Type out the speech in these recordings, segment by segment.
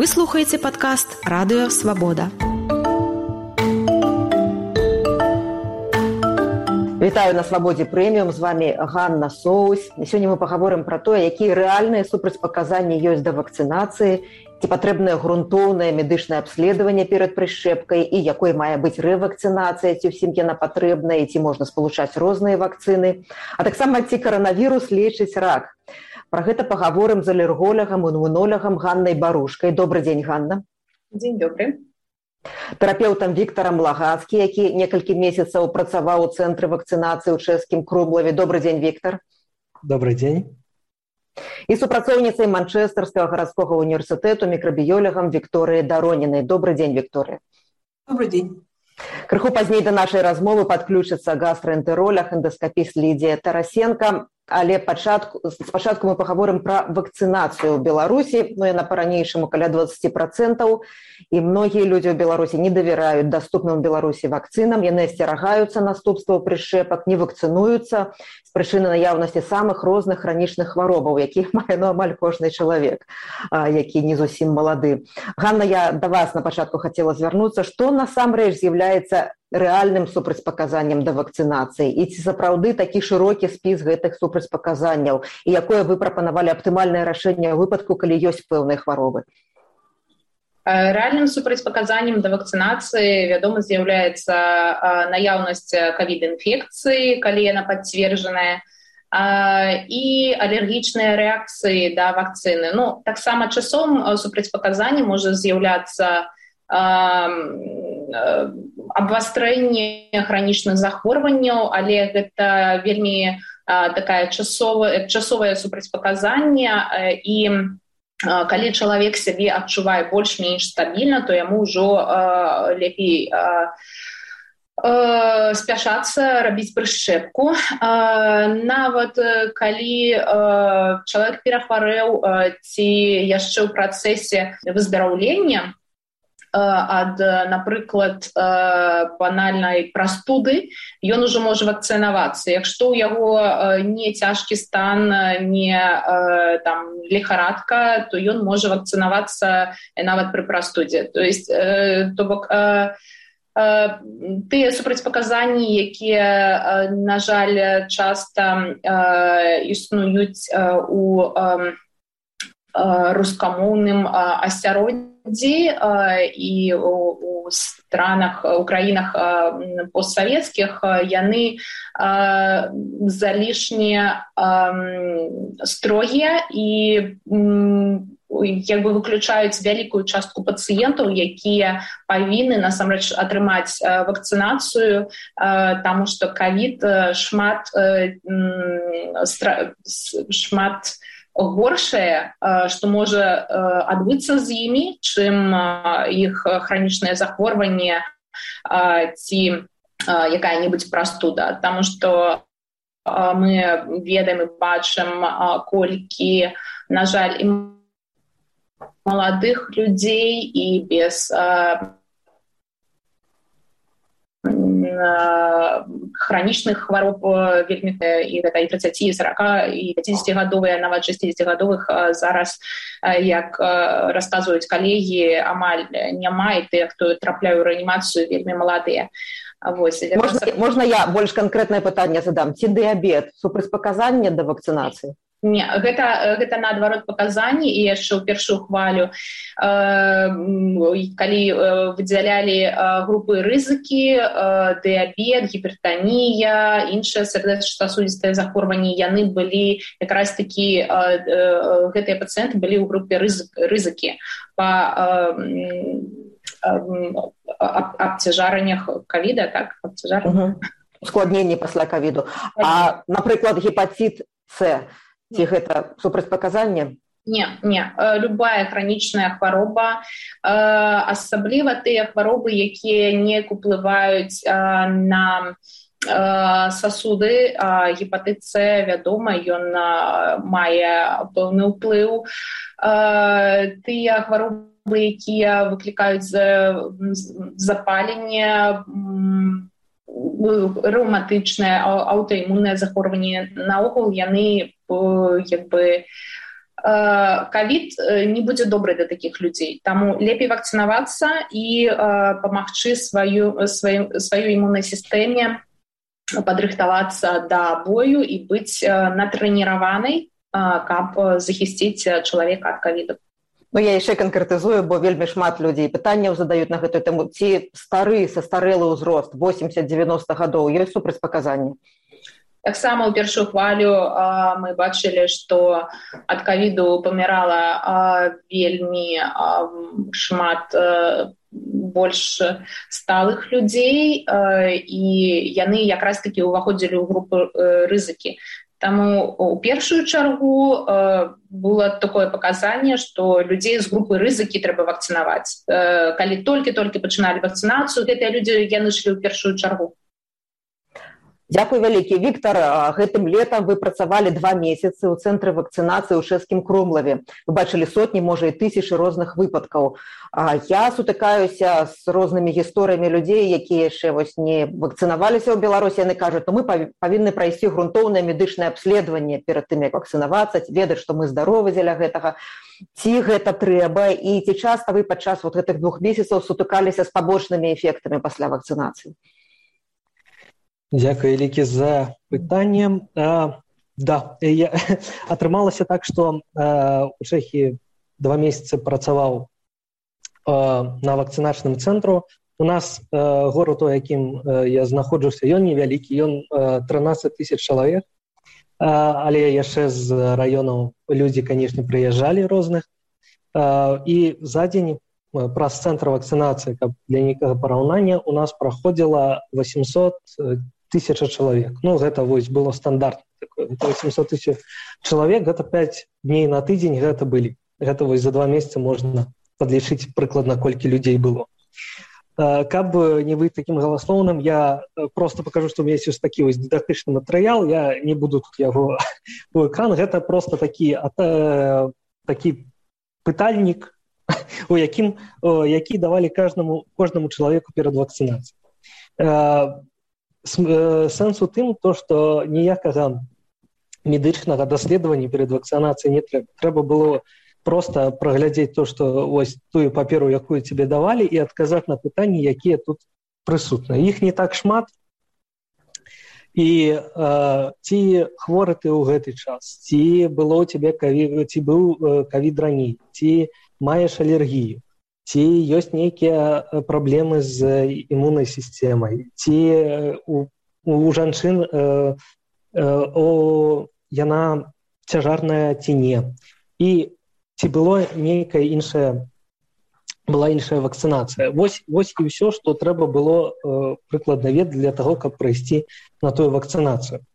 Вы слухаеце падкаст «Радыё Свабода». Вітаю на Свабодзе прэміум, з вами Ганна Соусь. Сёння мы пагаворым пра тое, якія рэальныя супрацьпаказанні ёсць да вакцынацыі, ці патрэбнае грунтоўнае медычнае абследаванне перад прышчэпкай і якой мае быць рэвакцынацыя, ці ўсім яна патрэбная, і ці можна спалучаць розныя вакцыны, а таксама ці каранавірус лечыць рак. Пра гэта пагаворым з алерголагам, імунолягам Ганнай Барушкай. Добры дзень, Ганна. Дзень добры. Тэрапеўтам Віктарам Лагацкі, які некалькі месяцаў працаваў у цэнтры вакцынацыі ў чэшскім Крумлаве. Добры дзень, Віктар. Добрый дзень. І супрацоўніцай Манчэстэрскага гарадскога універсітэту мікрабіёлагам Вікторыяй Даронінай. Добры дзень, Вікторыя. Добрый дзень. Крыху пазней да нашай размовы падключыцца гастраэнтэролаг, эндаскапіст Лідія Тарасенка. Але спачатку мы пагаворым пра вакцынацыю ў Беларусі. Яна па-ранейшаму каля 20%. І многія людзі ў Беларусі не давяраюць даступным у Беларусі вакцынам. Яны асцерагаюцца наступстваў прышчэпак, не вакцынуюцца з прычыны наяўнасці самых розных хранічных хваробаў, якіх мае амаль кожны чалавек, які не зусім малады. Ганна, я да вас на пачатку хацела звярнуцца, што насамрэч з'яўляецца рэальным супрацьпаказаннем да вакцынацыі, і ці сапраўды такі шырокі спіс гэтых супрацьпаказанняў, і якое вы прапанавалі аптымальнае рашэнне ў выпадку, калі ёсць пэўныя хваробы? Рэальным супрацьпаказаннем да вакцынацыі, вядома, з'яўляецца наяўнасць ковід-інфекцыі, калі яна пацверджаная, і алергічныя рэакцыі да вакцыны. Таксама часом супрацьпаказанне можа з'яўляцца абвастрэнне хранічных захворванняў, але гэта вельмі такая часовае супрацьпаказанне, і калі чалавек сябе адчувае больш-менш стабільна, то яму ўжо лепей спяшацца, рабіць прышчэпку. Нават калі чалавек перахварэў ці яшчэ ў працэсе выздараўлення ад, напрыклад, банальнай прастуды, ён ужо можа вакцынавацца. Якщо ў яго не цяжкі стан, не лихарадка, то ён можа вакцынавацца нават пры прастудзе. То бок, тыя супрацьпаказанні, якія, на жаль, часта існуюць у рускамоўным асяроддзі і у странах, у краінах постсавецкіх, яны залішне строгія і выключаюць вялікую частку пацыентаў, якія павінны насамрэч атрымаць вакцынацыю, таму што ковід шмат горшае, што можа адбыцца з імі, чым іх хранічнае захворванне ці якая-небудзь прастуда. Таму што мы ведаем і бачым, колькі, на жаль, і маладых людзей і без хранічных хвароб вельмі, і гэта і 30, і 40, і 50-гадовыя, нават 60-гадовых зараз, як расказваюць калегі, амаль няма, і тыя, хто трапляе ў рэанімацыю, вельмі маладыя. Можна я больш канкрэтнае пытанне задам? Ці дыябет супрацьпаказанне да вакцынацыі? Не, гэта наадварот паказанні, і яшчэ ў першую хвалю, калі выдзялялі групы рызыкі, дыябет, гіпертанія, іншыя сардэчна-сасудзістыя захворванні, яны былі якраз такі, гэтыя пацыенты былі ў групе рызыкі па абцяжараннях ковіда, так? Ускладненні пасля ковіду. А, напрыклад, гепатит С, ці гэта супрацьпаказанне? Не. Любая хранічная хвароба, асабліва тыя хваробы, якія неяк уплываюць на сасуды. Гепатит С, вядома, ён мае пэўны ўплыў. Тыя хваробы, якія выклікаюць запаленне, рэўматычнае, аўтаімуннае захворванне, наогул яны ковід не будзе добры для такіх людзей. Таму лепей вакцынавацца і памагчы сваёй імуннай сістэме падрыхтавацца да бою і быць натрэніраванай, каб захісціць чалавека ад ковіду. Ну, я яшчэ канкрэтызую, бо вельмі шмат людзей пытанняў задаюць на гэтую тэму. Ці састарэлы ўзрост 80-90 гадоў ёсць супрацьпаказанні? Таксама ў першую хвалю мы бачылі, што ад ковіду памірала вельмі шмат больш сталых людзей, і яны якраз такі ўваходзілі ў групу рызыкі. Таму у першую чаргу было такое паказанне, што людзей з групы рызыкі трэба вакцынаваць. Калі толькі пачыналі вакцынацыю, гэтыя людзі яны ішлі ў першую чаргу. Дзякуй вялікі. Віктор, гэтым летам вы працавалі 2 месяцы ў цэнтры вакцынацыі ў Шэсцкім Кромлаве. Вы бачылі сотні, можа, і тысячы розных выпадкаў. Я сутыкаюся з рознымі гісторыямі людзей, якія яшчэ не вакцынаваліся ў Беларусі. Яны кажуць, мы павінны прайсці грунтоўнае медычнае абследаванне перад тым, як вакцынавацца, ведаць, што мы здаровы дзеля гэтага. Ці гэта трэба, і ці часта вы падчас гэтых 2 месяцаў сутыкаліся з пабочнымі эфектамі пасля вакцынацыі? Дзякуй вялікі за пытанне. Атрымалася так, што у Чэхіі 2 месяцы працаваў на вакцыначным цэнтру. У нас горад, у якім я знаходжуся, ён невялікі, ён 13 000 чалавек, але яшчэ з раёнаў людзі, канешне, прыязджалі розных. І за дзень праз цэнтр вакцынацыі, каб для нейкага параўнання, у нас праходзіла 800 000 чалавек. Ну, гэта было стандартна. 800 000 чалавек, гэта 5 дней на тыдзень гэта былі. Гэта за 2 месяцы можна падлічыць прыкладна, колькі людзей было. Каб не быць такім галаслоўным, я просто пакажу, што у меня ёсць такі дыдактычны матэрыял, я не буду тут яго у экран, гэта просто такі пытальнік, які давалі кожнаму чалавеку перад вакцынацыяй. Сэнс у тым, што ніякага медычнага даследавання перад вакцынацыяй не трэба. Трэба было проста праглядзець што тую паперу, якую тебе давалі, і адказаць на пытанні, якія тут прысутныя. Іх не так шмат. І ці хворы ты ў гэты час, ці было ў цябе ці быў ковід раней, ці маеш алергію, ці ёсць нейкія праблемы з імуннай сістэмай, ці у жанчын яна цяжарная ці не. І ці была іншая вакцынацыя. Вось і ўсё, што трэба было прыкладна ведаць для таго, каб прайсці на тую вакцынацыю.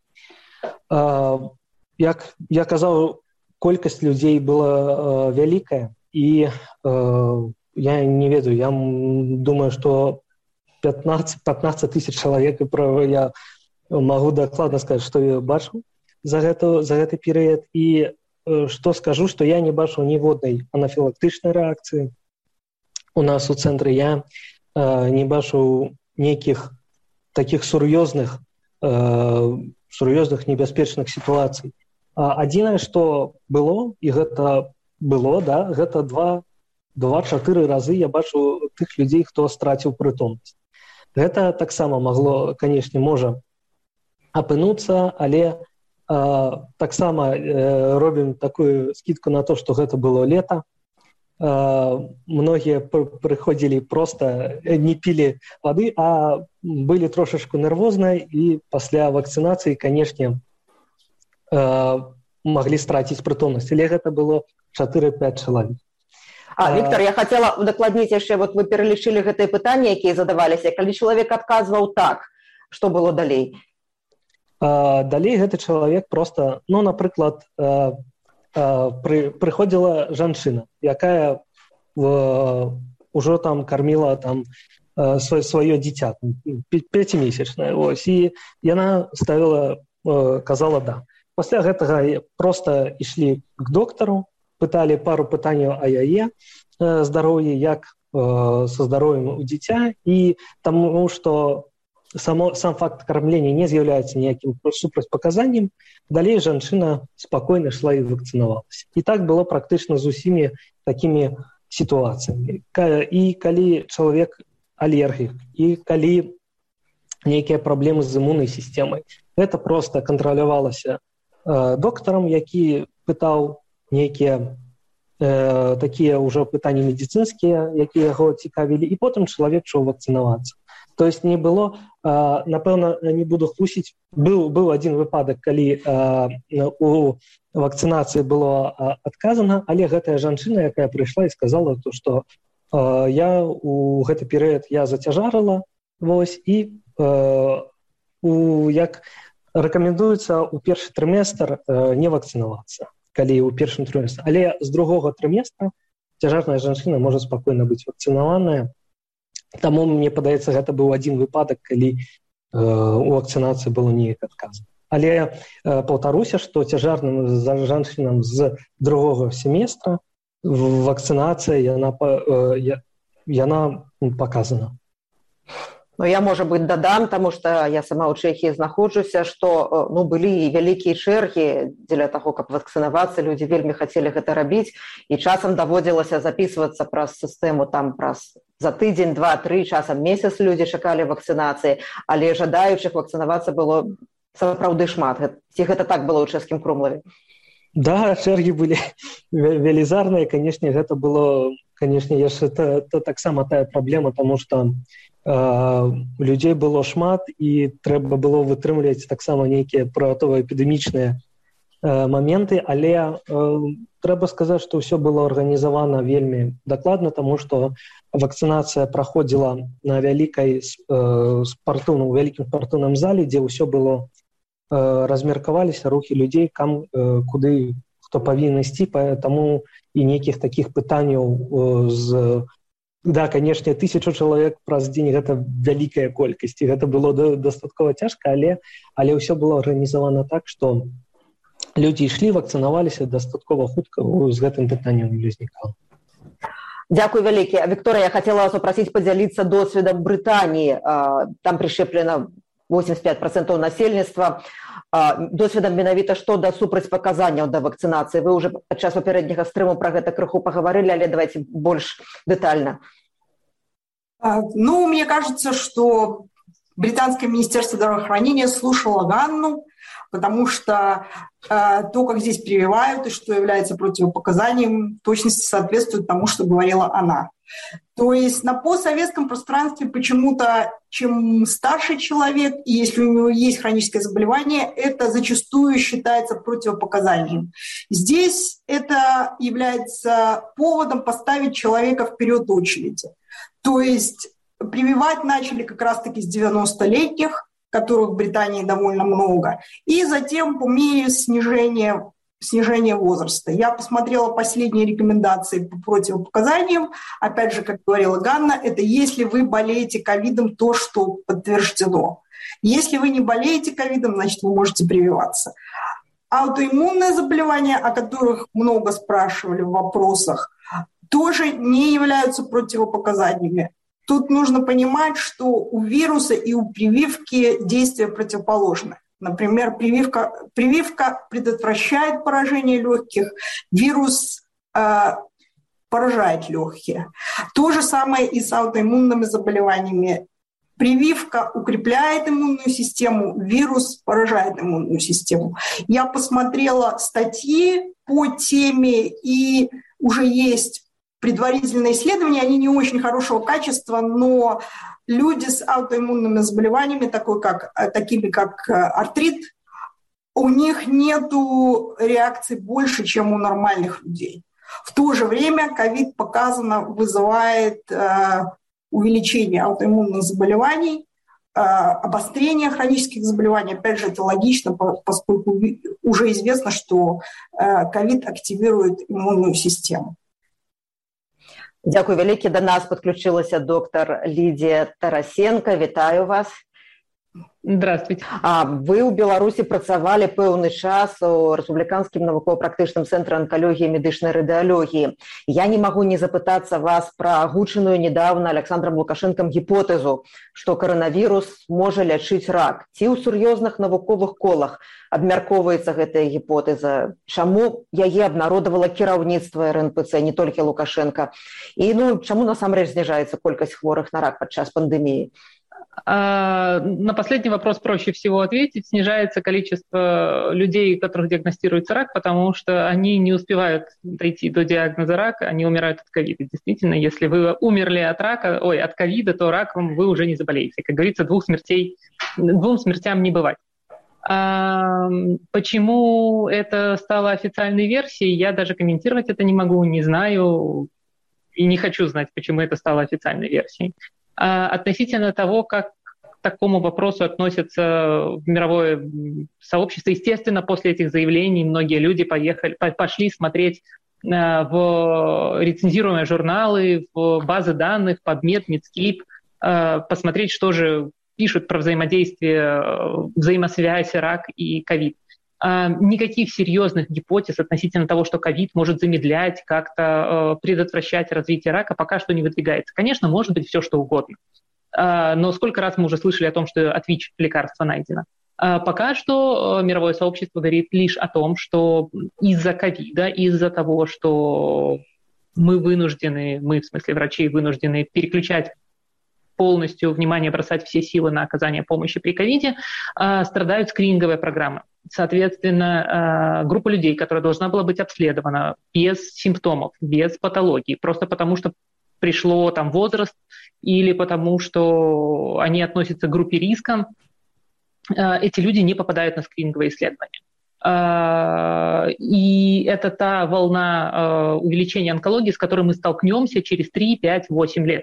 Як я казаў, колькасць людзей была вялікая, і я не ведаю, я думаю, што 15 000 чалавек, я магу дакладна сказаць, што я бачыў за гэты перыяд. І што скажу, што я не бачыў ніводнай анафілактычнай рэакцыі у нас у цэнтры. Я не бачыў нейкіх такіх сур'ёзных небяспечных сітуацый. Адзінае, што было, і гэта было, гэта 2-4 разы я бачу тых людзей, хто страціў прытомнасць. Гэта таксама магло, канешне, можа апынуцца, але таксама робім такую скідку на то, што гэта было лета. Многія прыходзілі проста, не пілі вады, а былі трошачку нервозныя, і пасля вакцынацыі, канешне, маглі страціць прытомнасць. Але гэта было 4-5 чалавек. Віктор, я хацела удакладніць яшчэ, вы пералічылі гэтыя пытанні, якія задаваліся. Калі чалавек адказваў так, што было далей? Далей гэты чалавек проста, напрыклад, прыходзіла жанчына, якая ўжо там карміла сваё дзіця, 5-месячнае. І яна казала да. Пасля гэтага проста ішлі к доктару, пыталі пару пытанняў о яе здароўі, як са здароўем у дзіця, і таму, што сам факт кормления не з'яўляецца ніякім супрацьпаказаннем, далей жанчына спакойна шла і вакцынавалася. І так было практычна з усімі такімі сітуацыямі. І калі чалавек алергік, і калі нейкія праблемы з імуннай сістэмай, гэта проста кантралявалася доктарам, які пытаў нейкія такія ўжо пытанні медыцынскія, якія яго цікавілі, і потым чалавек ішоў вакцынавацца. То есть не было, напэўна, не буду хлусіць, быў адзін выпадак, калі у вакцынацыі было адказана, але гэтая жанчына, якая прыйшла і сказала, што я у гэты перыяд я зацяжарыла, вось, і як рэкамендуецца ў першы трыместр не вакцынавацца, калі ў першым трыместры. Але з другога трыместра цяжарная жанчына можа спакойна быць вакцынаваная. Таму, мне падаецца, гэта быў адзін выпадак, калі у вакцынацыі было неяк адказана. Але паўтаруся, што цяжарным жанчынам з другога семестра вакцынацыя яна паказана. Ну, я, можа быць, дадам, таму што я сама ў Чэхіі знаходжуся, што былі вялікія чэргі дзеля таго, каб вакцынавацца, людзі вельмі хацелі гэта рабіць, і часам даводзілася запісвацца праз сістэму там праз за тыдзень, 2-3, часам месяц людзі чакалі вакцынацыі, але жадаючых вакцынавацца было сапраўды шмат. Ці гэта так было ў чэшскім Крумлаве? Да, чэргі былі велізарныя, канешне, гэта было, канешне, яшчэ таксама тая праблема, таму што людзей было шмат, і трэба было вытрымліваць таксама нейкія протываэпідэмічныя моменты, але трэба сказаць, што ўсё было арганізавана вельмі дакладна, таму што вакцынацыя праходзіла на вялікім спартыўным зале, дзе ўсё было размеркаваліся рухі людзей, куды хто павінен ісці, таму і нейкіх такіх пытанняў Да, канешне, 1000 чалавек праз дзень гэта вялікая колькасць, і гэта было дастаткова цяжка, але ўсё было арганізавана так, што людзі ішлі, вакцынаваліся дастаткова хутка, з гэтым пытаннем не ўзнікала. Дзякуй вялікі. Вікторыя, я хацела вас папрасіць падзяліцца досведам Брытаніі. Там прышчэплена 85% насельніцтва. Досведам менавіта што да супрацьпаказанняў да вакцынацыі. Вы ўжо падчас папярэдняга стрыму пра гэта крыху пагаварылі, але давайте больш дэтальна. Мне кажется, что британское министерство здравоохранения слушало Ганну, потому что то, как здесь прививают и что является противопоказанием, в точности соответствует тому, что говорила она. То есть на постсоветском пространстве почему-то, чем старше человек, и если у него есть хроническое заболевание, это зачастую считается противопоказанием. Здесь это является поводом поставить человека вперед очереди. То есть прививать начали как раз-таки с 90-летних, которых в Британии довольно много, и затем по мере снижения возраста. Я посмотрела последние рекомендации по противопоказаниям. Опять же, как говорила Ганна, это если вы болеете ковидом, то, что подтверждено. Если вы не болеете ковидом, значит, вы можете прививаться. Аутоиммунные заболевания, о которых много спрашивали в вопросах, тоже не являются противопоказаниями. Тут нужно понимать, что у вируса и у прививки действия противоположны. Например, прививка предотвращает поражение легких, вирус поражает легкие. То же самое и с аутоиммунными заболеваниями. Прививка укрепляет иммунную систему, вирус поражает иммунную систему. Я посмотрела статьи по теме, и уже есть предварительные исследования, они не очень хорошего качества, но люди с аутоиммунными заболеваниями, такими как артрит, у них нет реакции больше, чем у нормальных людей. В то же время ковид показано вызывает увеличение аутоиммунных заболеваний, обострение хронических заболеваний. Опять же, это логично, поскольку уже известно, что ковид активирует иммунную систему. Дзякуй вялікі. Да нас падключылася доктар Лідія Тарасенко. Вітаю вас. Здравствуйте. Вы ў Беларусі працавалі пэўны час у рэспубліканскім навукова-практычным цэнтры анкалогіі і медычнай радыялогіі. Я не магу не запытацца вас пра агучаную недавно Александром Лукашэнкам гіпотэзу, што каранавірус можа лячыць рак. Ці ў сур'ёзных навуковых колах абмяркоўваецца гэтая гіпотэза? Чаму яе абнародавала кіраўніцтва РНПЦ, не толькі Лукашенко? І чаму насамрэч зніжаецца колькасць хворых на рак падчас пандэміі? На последний вопрос проще всего ответить. Снижается количество людей, у которых диагностируется рак, потому что они не успевают дойти до диагноза рака, они умирают от ковида. Действительно, если вы умерли от ковида, то раком вы уже не заболеете. Как говорится, двум смертям не бывать. Почему это стало официальной версией, я даже комментировать это не могу, не знаю и не хочу знать, почему это стало официальной версией. Относительно того, как к такому вопросу относятся в мировое сообщество, естественно, после этих заявлений многие люди пошли смотреть в рецензируемые журналы, в базы данных, PubMed, Medscape, посмотреть, что же пишут про взаимодействие, взаимосвязь рак и ковид. Никаких серьезных гипотез относительно того, что ковид может замедлять, как-то предотвращать развитие рака, пока что не выдвигается. Конечно, может быть все, что угодно. Но сколько раз мы уже слышали о том, что от ВИЧ лекарство найдено. Пока что мировое сообщество говорит лишь о том, что из-за ковида, из-за того, что мы, в смысле врачи, вынуждены переключать полностью внимание, бросать все силы на оказание помощи при ковиде, страдают скрининговые программы. Соответственно, группа людей, которая должна была быть обследована без симптомов, без патологии, просто потому что пришло там возраст или потому что они относятся к группе риска, эти люди не попадают на скрининговые исследования. И это та волна увеличения онкологии, с которой мы столкнемся через 3, 5, 8 лет.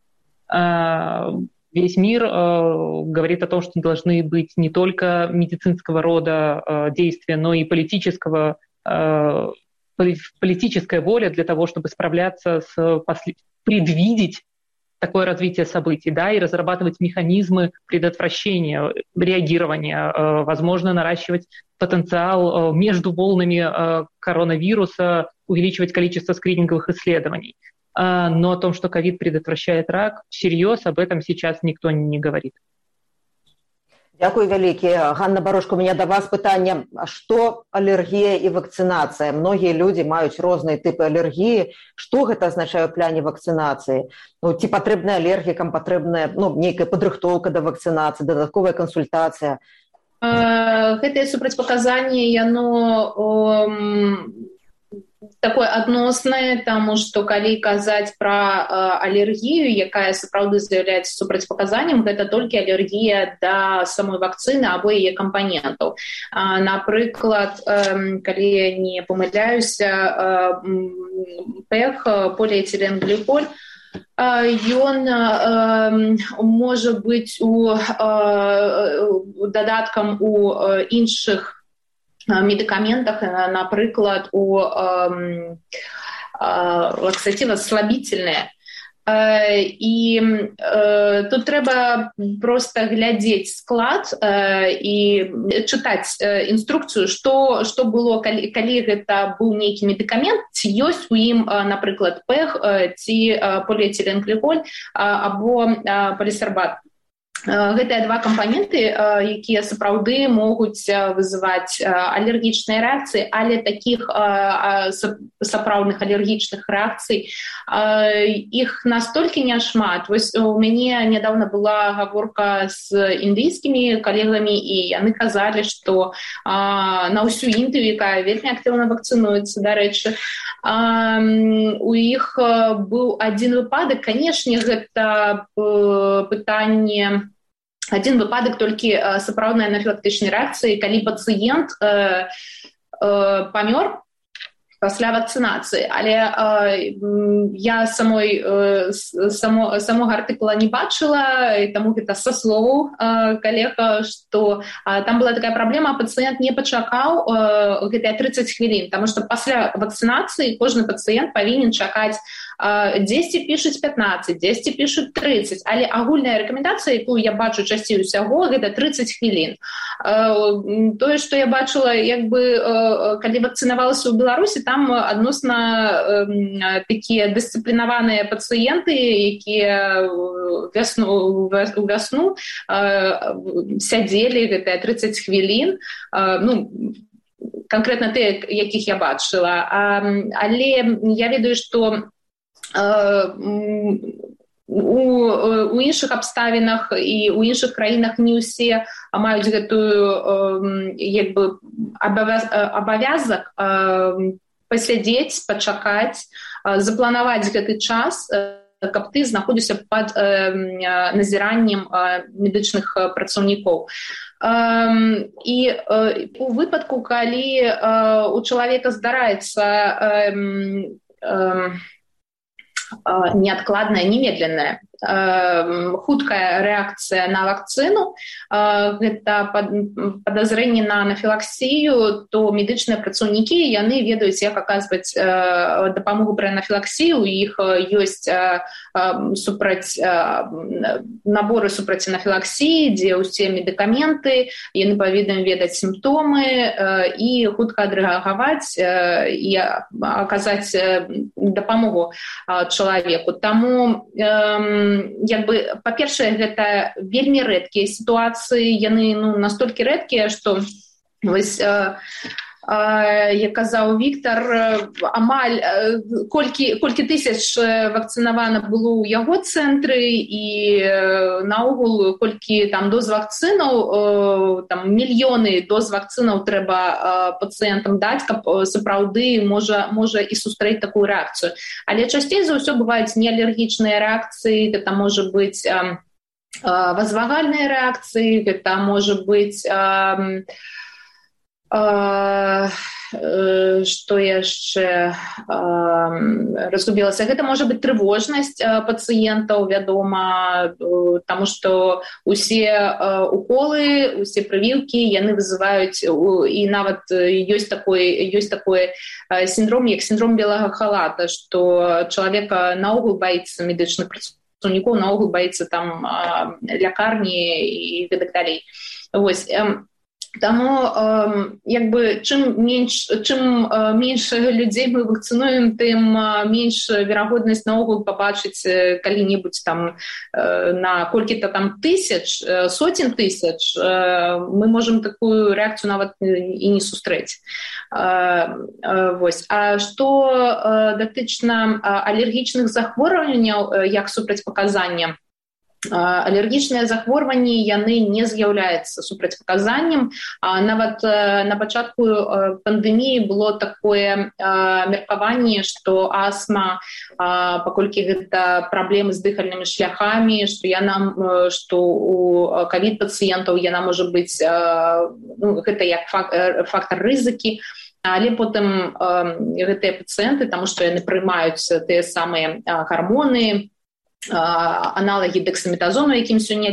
Весь мир говорит о том, что должны быть не только медицинского рода действия, но и политическая воля для того, чтобы справляться предвидеть такое развитие событий, да, и разрабатывать механизмы предотвращения, реагирования, возможно, наращивать потенциал между волнами коронавируса, увеличивать количество скрининговых исследований. Но о том, что ковид предотвращает рак, всерьез об этом сейчас никто не говорит. Дякую вялікі. Ганна Барошко, у меня до вас пытанне, што алергія і вакцынацыя? Многія людзі маюць розныя тыпы алергіі. Што гэта азначае ў пляне вакцынацыі? Ці патрэбная алергікам, патрэбная нейкая падрыхтоўка да вакцынацыі, дадатковая кансультацыя? Гэтае супрацьпаказанне, яно такое адноснае, таму што калі казаць пра алергію, якая сапраўды з'яўляецца супрацьпаказаннем, гэта толькі алергія да самой вакцыны або яе кампанентаў. Напрыклад, калі я не памыляюся, ПЭГ, поліэтиленгліколь, ён можа быць дадаткам у іншых медикаментах, напрыклад, у лаксативослабительные. І тут трэба просто глядзець склад і чытаць інструкцыю, што было, калі гэта быў нейкі медыкамент, ці ёсць у ім, напрыклад, ПЭГ, ці поліэтиленгліколь або полісарбат. Гэтыя два кампаненты, якія сапраўды могуць вызываць алергічныя рэакцыі, але такіх сапраўдных алергічных рэакцый іх настолькі няшмат. Вось у мяне нядаўна была гаворка з індыйскімі калегамі, і яны казалі, што на ўсю Індыю, якая вельмі актыўна вакцынуецца, дарэчы, у іх быў адзін выпадак. Канешне, гэта пытанне один выпадак толькі сапраўднай анафілактычнай рэакцыі, калі пацыент памёр пасля вакцынацыі. Але я самога артыкула не бачыла, і таму гэта са словаў калег, што там была такая праблема, пацыент не пачакаў гэтыя 30 хвілін, таму што пасля вакцынацыі кожны пацыент павінен чакаць 10 пішуць 15, 10 пішуць 30, але агульная рэкамендацыя, якую я бачу часцей усяго, гэта 30 хвілін. Тое, што я бачыла, калі вакцынавалася ў Беларусі, там адносна такія дысцыплінаваныя пацыенты, якія у вясну сядзелі гэтыя 30 хвілін, канкрэтна тыя, якіх я бачыла. Але я ведаю, што у іншых абставінах і ў іншых краінах не ўсе маюць гэтую абавязак паслядзець, пачакаць, запланаваць гэты час, каб ты знаходзіўся пад назіраннем медычных працаўнікоў. І у выпадку, калі у чалавека здараецца неадкладная, немедленная, хуткая рэакцыя на вакцыну, гэта падазрэнне на анафілаксію, то медычныя працаўнікі, яны ведаюць, як аказваць дапамогу пры анафілаксіі. У іх ёсць наборы супраць анафілаксіі, дзе ўсе медыкаменты, яны павінны ведаць сімптомы і хутка адрэагаваць і аказаць дапамогу чалавеку. Таму па-першае, гэта вельмі рэдкія сітуацыі, яны настолькі рэдкія, што вось, як казаў Віктор, амаль колькі тысяч вакцынавана было ў яго цэнтры, і наогул колькі там доз вакцынаў, там мільёны доз вакцынаў трэба пацыентам даць, каб сапраўды можа і сустрэць такую рэакцыю. Але часцей за ўсё бываюць неалергічныя рэакцыі, гэта можа быць вазвагальныя рэакцыі, гэта можа быць што яшчэ разгубілася. Гэта можа быць трывожнасць пацыентаў, вядома, таму што усе уколы, усе прывіўкі, яны вызываюць, і нават ёсць такой сіндром, як сіндром белага халата, што чалавека наогул баіцца медычных працаўнікоў, наогул баіцца там лякарні і гэтак далей. Вось. Таму чым менш людзей мы вакцынуем, тым менш верагоднасць наогул пабачыць калі-небудзь там на колькі-то там тысяч, сотен тысяч, мы можам такую рэакцыю нават і не сустрэць. Вось. А што датычна алергічных захворванняў, як супрацьпаказання, алергічныя захворванні, яны не з'яўляюцца супрацьпаказаннем. Нават на пачатку пандэміі было такое меркаванне, што астма, паколькі гэта праблемы з дыхальнымі шляхамі, што у ковід-пацыентаў яна можа быць, гэта як фактар рызыкі, але потым гэтыя пацыенты, таму што яны прымаюць тыя самыя гармоны, аналагі дэксаметазону, якім сёння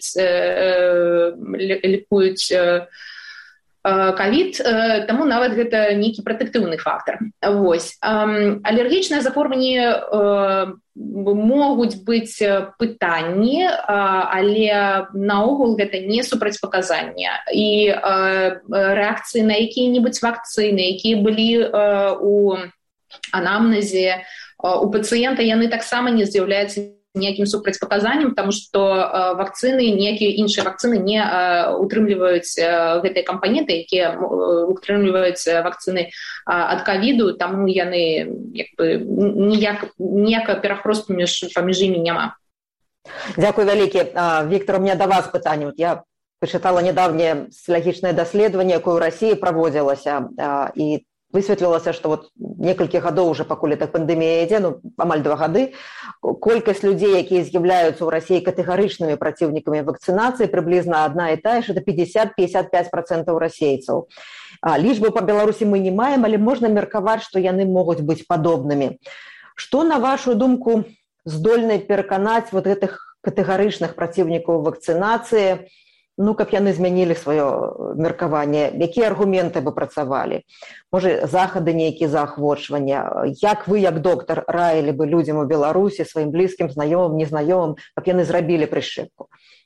лікуюць ковід, таму нават гэта нейкі пратэктыўны фактар. Вось. Алергічныя захворванні могуць быць пытанні, але наогул гэта не супрацьпаказанне. І рэакцыі на якія-небудзь вакцыны, якія былі у анамнезе у пацыента, яны таксама не з'яўляюцца ніякім супрацьпаказаннем, таму што вакцыны, ніякія іншыя вакцыны не утрымліваюць гэтыя кампаненты, якія утрымліваюць вакцыны ад ковіду, таму яны ніякага перахросту паміж імі няма. Дзякуй вялікі. Віктор, у меня да вас пытанне. Я пачытала нядаўняе сацыялагічнае даследаванне, якое ў Расіі праводзілася, і высветлілася, што некалькі гадоў уже, пакуль так пандэмія ідзе, амаль 2 гады, колькасць людзей, якія з'яўляюцца ў Расіі катэгарычнымі праціўнікамі вакцынацыі, прыблізна адна і тая ж, это 50-55% расейцаў. Лічбу па Беларусі мы не маем, але можна меркаваць, што яны могуць быць падобнымі. Што, на вашу думку, здольны пераканаць гэтых катэгарычных праціўнікаў вакцынацыі каб яны змянілі сваё меркаванне, якія аргументы бы працавалі? Можа, захады нейкія заахвочвання? Як вы, як доктар, раілі бы людзям у Беларусі, сваім блізкім, знаёмым, незнаёмым, каб яны зрабілі прышчэпку?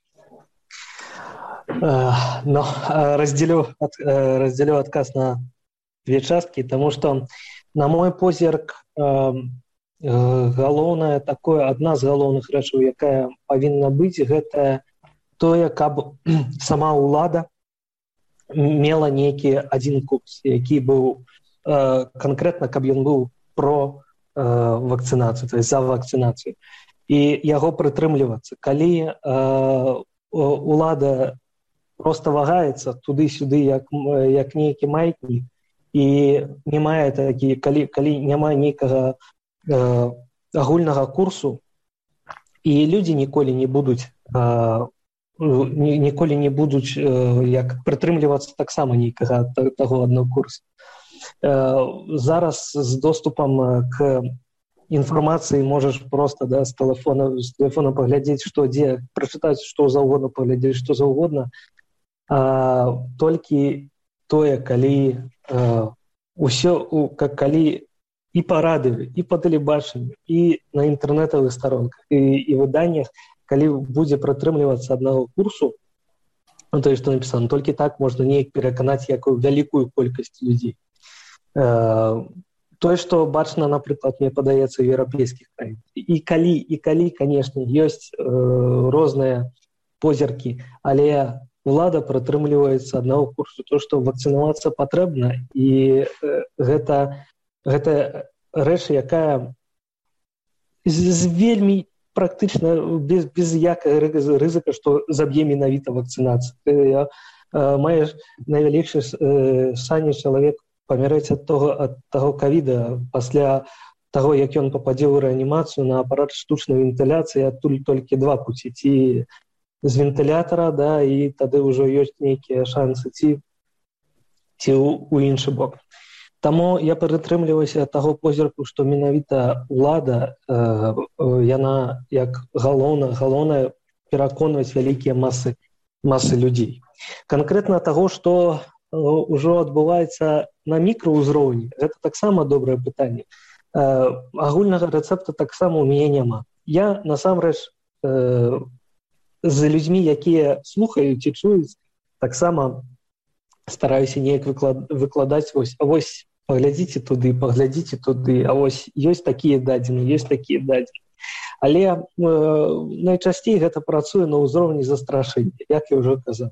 Разделю адказ на две часткі, таму што, на мой позірк, галоўнае такое, адна з галоўных рэчаў, якая павінна быць, гэта тое, каб сама ўлада мела нейкі адзін курс, які быў канкрэтна, каб ён быў про вакцынацыю, то есть за вакцынацыю, і яго прытрымлівацца. Калі ўлада просто вагаецца туды-сюды, як нейкі маятнік, і не мае такі, калі няма нейкага агульнага курсу, і людзі ніколі не будуць як прытрымлівацца таксама нейкага таго аднаго курсу. Зараз з доступам к інфармацыі можаш просто з тэлефона паглядзець, што дзе, прачытаць што заўгодна, паглядзець што заўгодна. Толькі тое, калі калі і па радыё, і па тэлебачанню, і на інтэрнэтавых старонках, і выданнях, калі будзе прытрымлівацца аднаго курсу, тое, што напісана, толькі так можна неяк пераканаць якую вялікую колькасць людзей. Тое, што бачна, напрыклад, мне падаецца, у еўрапейскіх краінах. І калі, канешне, ёсць розныя позіркі, але ўлада прытрымліваецца аднаго курсу, то, што вакцынавацца патрэбна, і гэта рэч, якая з вельмі практычна без якага рызыка, што заб'е менавіта вакцынацыю. Маеш найвялікшы шанец чалавек памірэць ад таго ковіда пасля таго, як ён пападзе ў рэанімацыю на апарат штучнай вентыляцыі, адтуль толькі два пуці. Ці з вентылятара, і тады ўжо ёсць нейкія шансы, ці ў іншы бок. Таму я прытрымліваюся таго позірку, што менавіта ўлада, яна як галоўнае пераконваць вялікія масы людзей. Канкрэтна таго, што ўжо адбываецца на мікраўзроўні, гэта таксама добрае пытанне. Агульнага рэцэпта таксама ў мяне няма. Я, насамрэч, з людзьмі, якія слухаюць і чуюць, таксама стараюся неяк выкладаць, вось паглядзіце туды, а вось ёсць такія дадзены. Але найчасцей гэта працуе на ўзроўні застрашэння, як я ўжо казаў.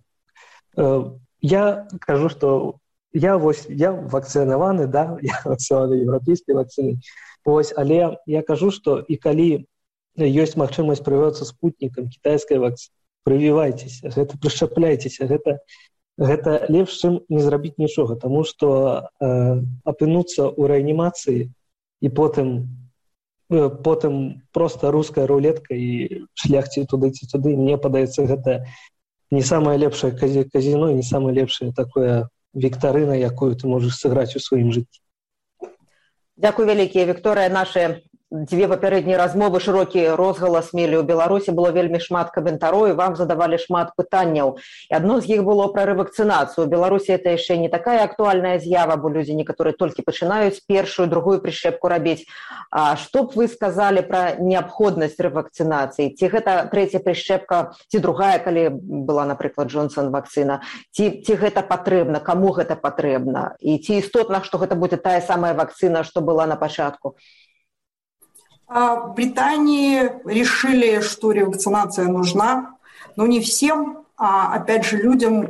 Я кажу, што я вакцынаваны, я вакцынаваны еўрапейскай вакцынай, але я кажу, што і калі ёсць магчымасць прывівацца спутнікам кітайскай вакцыны, прывівайцеся, прышчапляйцеся, гэта лепш, чым не зрабіць нічога, таму што апынуцца ў рэанімацыі і потым проста руская рулетка і шляхці туды ці туды, мне падаецца, гэта не самае лепшае казіно і не самае лепшае такое віктарына, якую ты можаш сыграць у сваім жыцці. Дзякуй вялікія, Вікторыя. Нашы дзве папярэднія размовы, шырокі розгалас мелі ў Беларусі, было вельмі шмат каментароў, і вам задавалі шмат пытанняў. І адно з іх было пра рэвакцынацыю. У Беларусі это яшчэ не такая актуальная з'ява, бо людзі некаторыя толькі пачынаюць першую, другую прышчэпку рабіць. А што б вы сказалі пра неабходнасць рэвакцынацыі? Ці гэта трэцяя прышчэпка, ці другая, калі была, напрыклад, Джонсон вакцына? Ці гэта патрэбна, каму гэта патрэбна? І ці істотна, што гэта будзе тая самая вакцына, што была на пачатку? В Британии решили, что ревакцинация нужна, но не всем, а опять же людям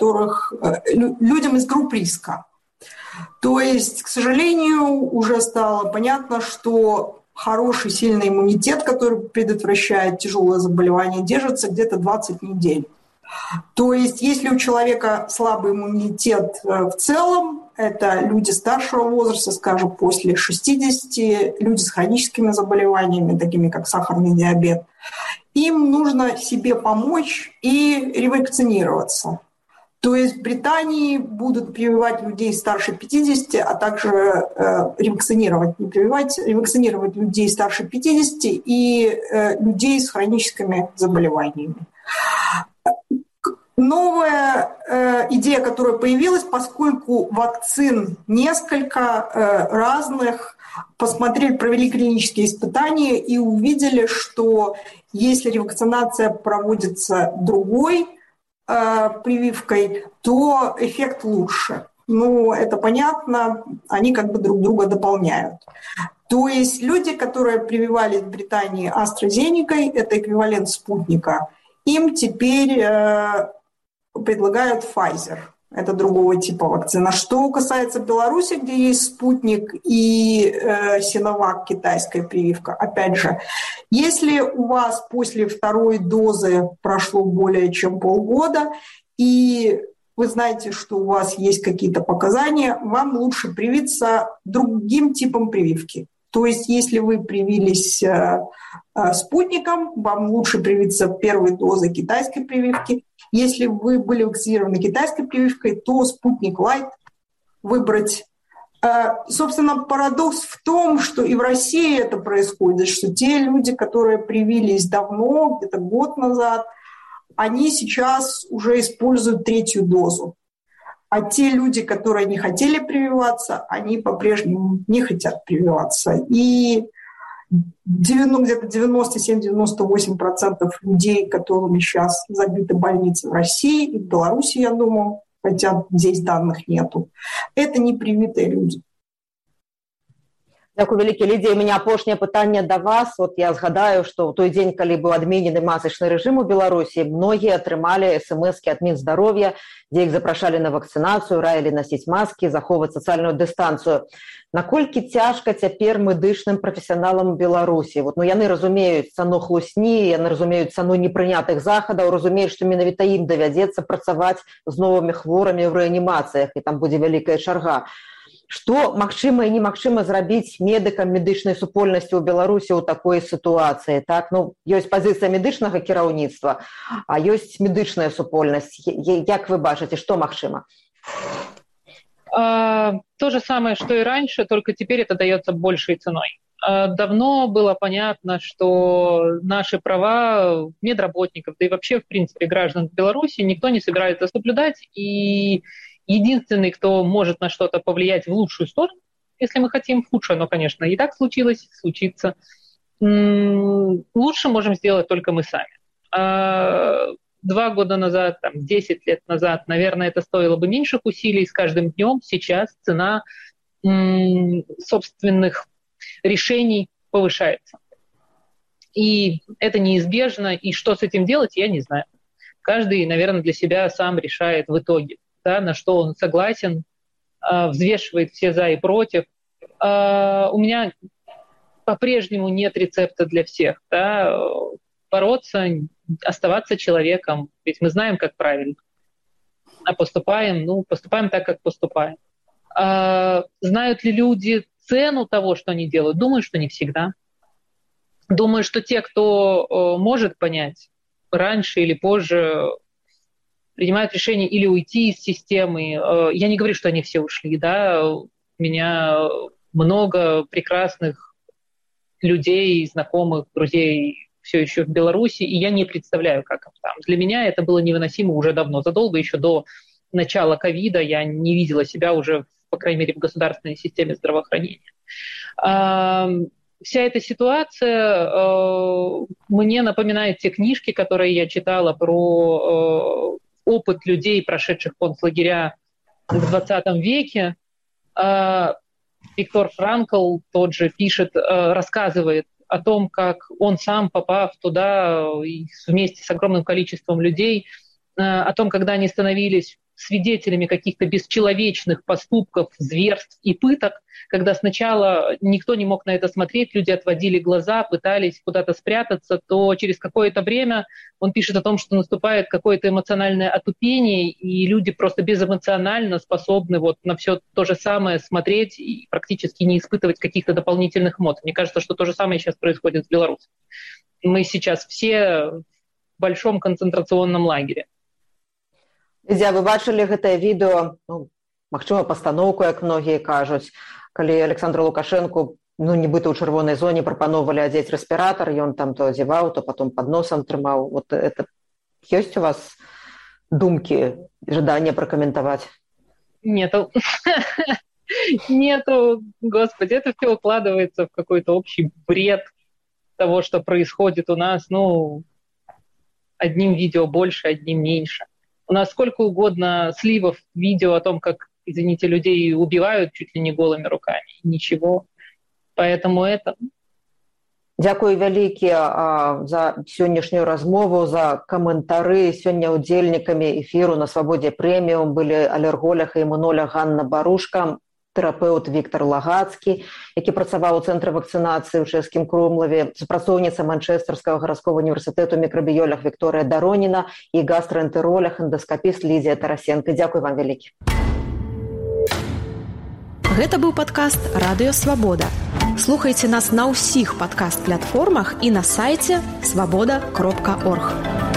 из групп риска. То есть, к сожалению, уже стало понятно, что хороший, сильный иммунитет, который предотвращает тяжелое заболевание, держится где-то 20 недель. То есть, если у человека слабый иммунитет в целом, это люди старшего возраста, скажем, после 60, люди с хроническими заболеваниями, такими как сахарный диабет, им нужно себе помочь и ревакцинироваться. То есть в Британии будут прививать людей старше 50, а также ревакцинировать людей старше 50 и людей с хроническими заболеваниями. Новая идея, которая появилась, поскольку вакцин несколько разных, посмотрели, провели клинические испытания и увидели, что если ревакцинация проводится другой прививкой, то эффект лучше. Ну, это понятно, они как бы друг друга дополняют. То есть люди, которые прививались в Британии AstraZeneca, это эквивалент спутника, им теперь предлагают Pfizer. Это другого типа вакцина. Что касается Беларуси, где есть спутник и Sinovac, китайская прививка, опять же, если у вас после второй дозы прошло более чем полгода, и вы знаете, что у вас есть какие-то показания, вам лучше привиться другим типом прививки. То есть, если вы привились спутником, вам лучше привиться первой дозой китайской прививки. Если вы были вакцинированы китайской прививкой, то спутник Лайт выбрать. Собственно, парадокс в том, что и в России это происходит, что те люди, которые привились давно, где-то год назад, они сейчас уже используют третью дозу. А те люди, которые не хотели прививаться, они по-прежнему не хотят прививаться. И где-то 97-98% людей, которыми сейчас забиты больницы в России и в Беларуси, я думаю, хотя здесь данных нету, это не привитые люди. Дякую вялікі, Лідія. У меня апошняе пытанне да вас. Вот я згадаю, што ў той дзень, калі быў адменены масачны рэжым у Беларусі, многія атрымалі смс-кі ад Мінздаров'я, дзе іх запрашалі на вакцынацыю, раілі насіць маскі, захоўваць сацыяльную дыстанцыю. Наколькі цяжка цяпер медычным прафесіяналам Беларусі? Вот, яны разумеюць цану хлусні, яны разумеюць цану непрынятых захадаў, разумеюць, што менавіта ім давядзецца працаваць з новымі хворымі ў рэанімацыях, і там будзе вялікая чарга. Што магчыма і немагчыма зрабіць медыкам медычнай супольнасці ў Беларусі ў такой сітуацыі? Так? Ёсць пазіцыя медычнага кіраўніцтва, а ёсць медычная супольнасць. Як вы бачыце, што магчыма? То же самое, что и раньше, только теперь это дается большей ценой. Давно было понятно, что наши права медработников, да и вообще, в принципе, граждан Беларуси никто не собирается соблюдать, и единственный, кто может на что-то повлиять в лучшую сторону, если мы хотим, в худшую, но, конечно, и так случилось, случится, лучше можем сделать только мы сами. 2 года назад, 10 лет назад, наверное, это стоило бы меньших усилий. С каждым днем сейчас цена собственных решений повышается. И это неизбежно. И что с этим делать, я не знаю. Каждый, наверное, для себя сам решает в итоге, да, на что он согласен, взвешивает все за и против. У меня по-прежнему нет рецепта для всех. Да? Бороться, оставаться человеком, ведь мы знаем, как правильно. А поступаем так, как поступаем. Знают ли люди цену того, что они делают? Думаю, что не всегда. Думаю, что те, кто может понять, раньше или позже принимают решение или уйти из системы. Я не говорю, что они все ушли, да. У меня много прекрасных людей, знакомых, друзей все еще в Беларуси, и я не представляю, как им там. Для меня это было невыносимо уже давно. Задолго еще до начала ковида я не видела себя уже, по крайней мере, в государственной системе здравоохранения. Вся эта ситуация мне напоминает те книжки, которые я читала про опыт людей, прошедших концлагеря в 20 веке. Виктор Франкл тот же пишет, рассказывает о том, как он сам, попав туда вместе с огромным количеством людей, о том, когда они становились свидетелями каких-то бесчеловечных поступков, зверств и пыток, когда сначала никто не мог на это смотреть, люди отводили глаза, пытались куда-то спрятаться, то через какое-то время он пишет о том, что наступает какое-то эмоциональное отупение, и люди просто безэмоционально способны вот на все то же самое смотреть и практически не испытывать каких-то дополнительных эмоций. Мне кажется, что то же самое сейчас происходит в Беларуси. Мы сейчас все в большом концентрационном лагере. Лідзя, вы бачылі гэтае відэо, магчыма, пастаноўку, як многія кажуць, калі Александру Лукашэнку, нібыта ў чырвонай зоне прапаноўвалі адзець рэспіратар, ён там то адзяваў, то потом пад носам трымаў. Вот это ёсць у вас думки, жадания прокомментовать? Нету. Нету, господи, это все укладывается в какой-то общий бред того, что происходит у нас, одним видео больше, одним меньше. У нас сколько угодно сливов видео о том, как, извините, людей убивают чуть ли не голыми руками. Ничего. Поэтому это... Дзякую вялікі за сённяшнюю размову, за каментары. Сёння удзельнікамі эфіру на Свабодзе прэміум былі алерголог і імунолог Ганна Барушка, тэрапеўт Віктор Лагацкі, які працаваў у цэнтры вакцынацыі ў Чэшскім Крумлаве, супрацоўніца Манчэстэрскага гарадскога універсітэту мікрабіёлог Вікторыя Дароніна і гастраэнтэролог, эндаскапіст Лідзія Тарасенко. Дзякуй вам вялікі. Гэта быў падкаст «Радыё Свабода». Слухайце нас на ўсіх падкаст-платформах і на сайце svaboda.org.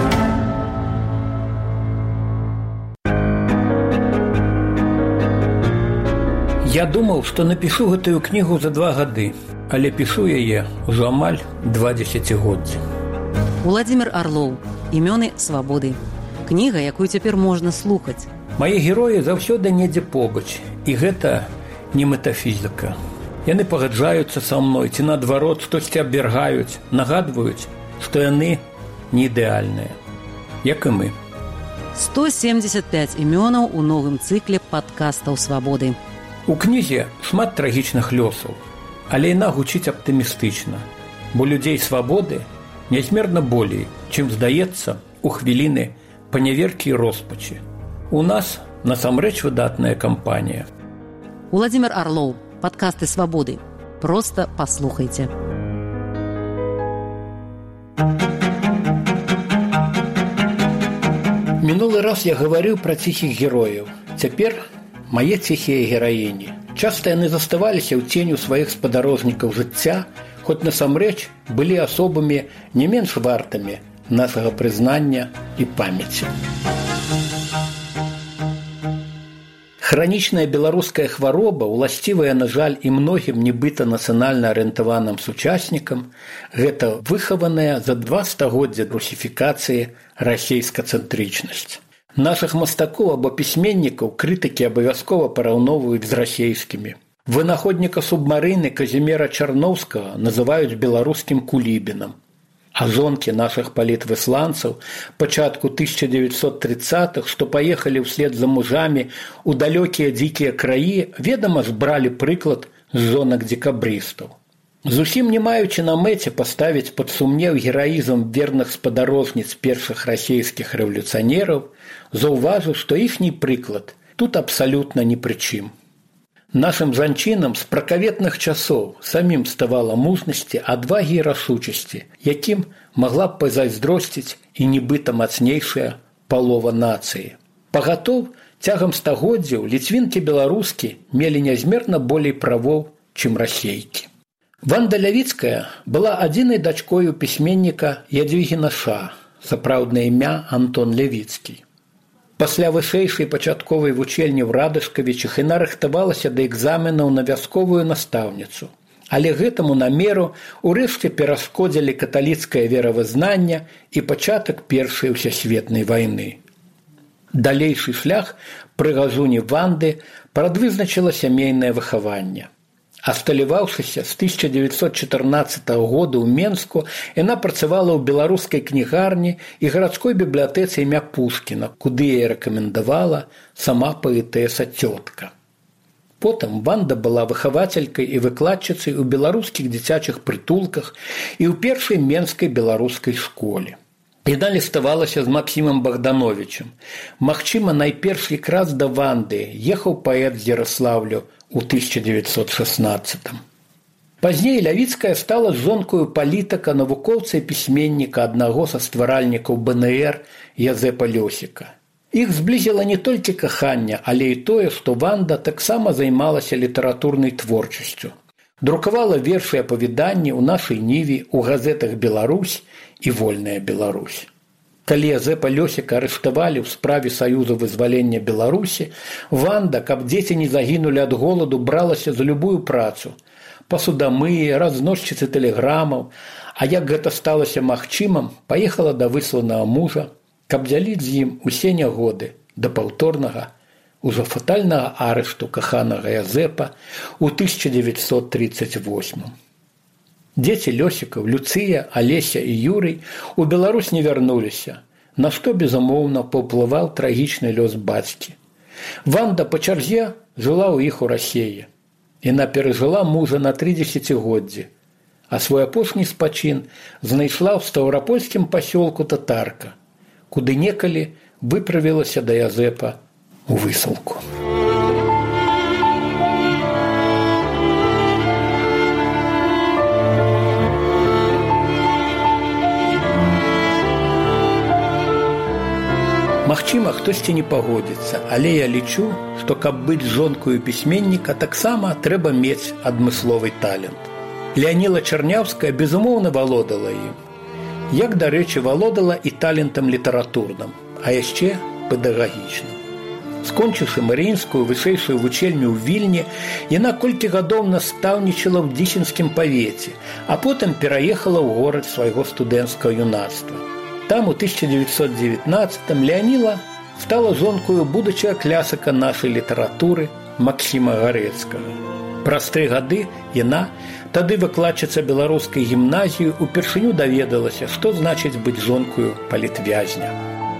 Я думаў, што напішу гэтую кнігу за 2 гады, але пішу яе ўжо амаль 2 дзесяцігоддзі. Уладзімір Арлоў. Імёны свабоды. Кніга, якую цяпер можна слухаць. Мае героі заўсёды недзе побач, і гэта не метафізіка. Яны пагаджаюцца са мной, ці наадварот штосьці абвяргаюць, нагадваюць, што яны не ідэальныя, як і мы. 175 імёнаў у новым цыкле падкастаў свабоды. У кнізе шмат трагічных лёсаў, але яна гучыць аптымістычна, бо людзей свабоды нязмерна болей, чым здаецца у хвіліны паняверкі і роспачы. У нас насамрэч выдатная кампанія. Уладзімір Арлоў. Падкасты свабоды. Проста паслухайце. Мінулы раз я гаварыў пра ціхіх герояў. Цяпер мае ціхія гераіні. Часта яны заставаліся ў ценю сваіх спадарожнікаў жыцця, хоць насамрэч былі асобамі не менш вартымі нашага прызнання і памяці. Хранічная беларуская хвароба, уласцівая, на жаль, і многім нібыта нацыянальна арыентаваным сучаснікам, гэта выхаваная за 2 стагоддзя русіфікацыі расейскацэнтрычнасць. Нашых мастакоў або пісьменнікаў крытыкі абавязкова параўноўваюць з расейскімі. Вынаходніка субмарыны Казіміра Чарноўскага называюць беларускім Кулібінам. А жонкі нашых палітвысланцаў пачатку 1930-х, што паехалі ўслед за мужамі ў далёкія дзікія краі, ведама ж бралі прыклад з жонак дзекабрыстаў. Зусім не маючы на мэце паставіць пад сумнеў гераізм верных спадарожніц першых расейскіх рэвалюцыянераў, заўважыў, што іхні прыклад тут абсалютна ні пры чым. Нашым жанчынам з пракаветных часоў самім ставала мужнасці, адвагі і рашучасці, якім магла б пазайздросціць і нібыта мацнейшая палова нацыі. Пагатоў, цягам стагоддзяў ліцвінкі беларускі мелі нязмерна болей правоў, чым расейкі. Ванда Лявіцкая была адзінай дачкою пісьменніка Ядвігі Наша, сапраўднае імя Антон Лявіцкі. Пасля вышэйшай пачатковай вучэльні ў Радышкавічах яна рыхтавалася да экзаменаў на вясковую настаўніцу. Але гэтаму намеру ўрэшце перашкодзілі каталіцкае веравызнанне і пачатак Першай усесветнай вайны. Далейшы шлях пры газуні Ванды прадвызначыла сямейнае выхаванне. Асталяваўшыся з 1914 года ў Менску, яна працавала ў беларускай кнігарні і гарадской бібліятэцы імя Пушкіна, куды яе рэкамендавала сама паэтэса цётка. Потым Ванда была выхавацелькай і выкладчыцай у беларускіх дзіцячых прытулках і ў першай менскай беларускай школе. Яна ліставалася з Максімам Богдановичем. Магчыма, найперш якраз да Ванды ехаў паэт з Ярослаўлю у 1916-м. Пазней Лявіцкая стала жонкою палітыка, навукоўца і пісьменніка, аднаго са стваральнікаў БНР Язэпа Лёсіка. Іх зблізіла не толькі каханне, але і тое, што Ванда таксама займалася літаратурнай творчасцю. Друкавала вершы і апавяданні ў нашай ніве, у газетах «Беларусь» і «Вольная Беларусь». Калі Язэпа Лёсіка арыштавалі ў справе Саюза вызвалення Беларусі, Ванда, каб дзеці не загінулі ад голаду, бралася за любую працу. Пасудамыі, разносчыцы тэлеграмаў, а як гэта сталася магчымым, паехала да высланага мужа каб дзяліць з ім усе нягоды да паўторнага, ужо фатальнага арышту каханага Язэпа ў 1938. Дзеці Лёсікаў, Люцыя, Алеся і Юрый у Беларусь не вярнуліся, на што, безумоўна, паўплываў трагічны лёс бацькі. Ванда па чарзе жыла ў іх у Расеі. Яна перажыла мужа на 3 дзесяцігоддзі, а свой апошні спачын знайшла ў стаўрапольскім пасёлку Татарка, куды некалі выправілася да Язэпа у высылку. Магчыма, хтосьці не пагодзіцца, але я лічу, што каб быць жонкою пісьменніка, таксама трэба мець адмысловы талент. Леаніла Чарняўская, безумоўна, валодала ім. Як, дарэчы, валодала і талентам літаратурным, а яшчэ педагагічным. Скончыўшы марыінскую вышэйшую вучэльню ў Вільні, яна колькі гадоў настаўнічала ў Дзісенскім павеце, а потым пераехала ў горад свайго студэнцкага юнацтва. Там у 1919-м Леаніла стала жонкою будучага клясыка нашай літаратуры Максіма Гарэцкага. Праз 3 гады яна, тады выкладчыца беларускай гімназіі, упершыню даведалася, што значыць быць жонкою палітвязня.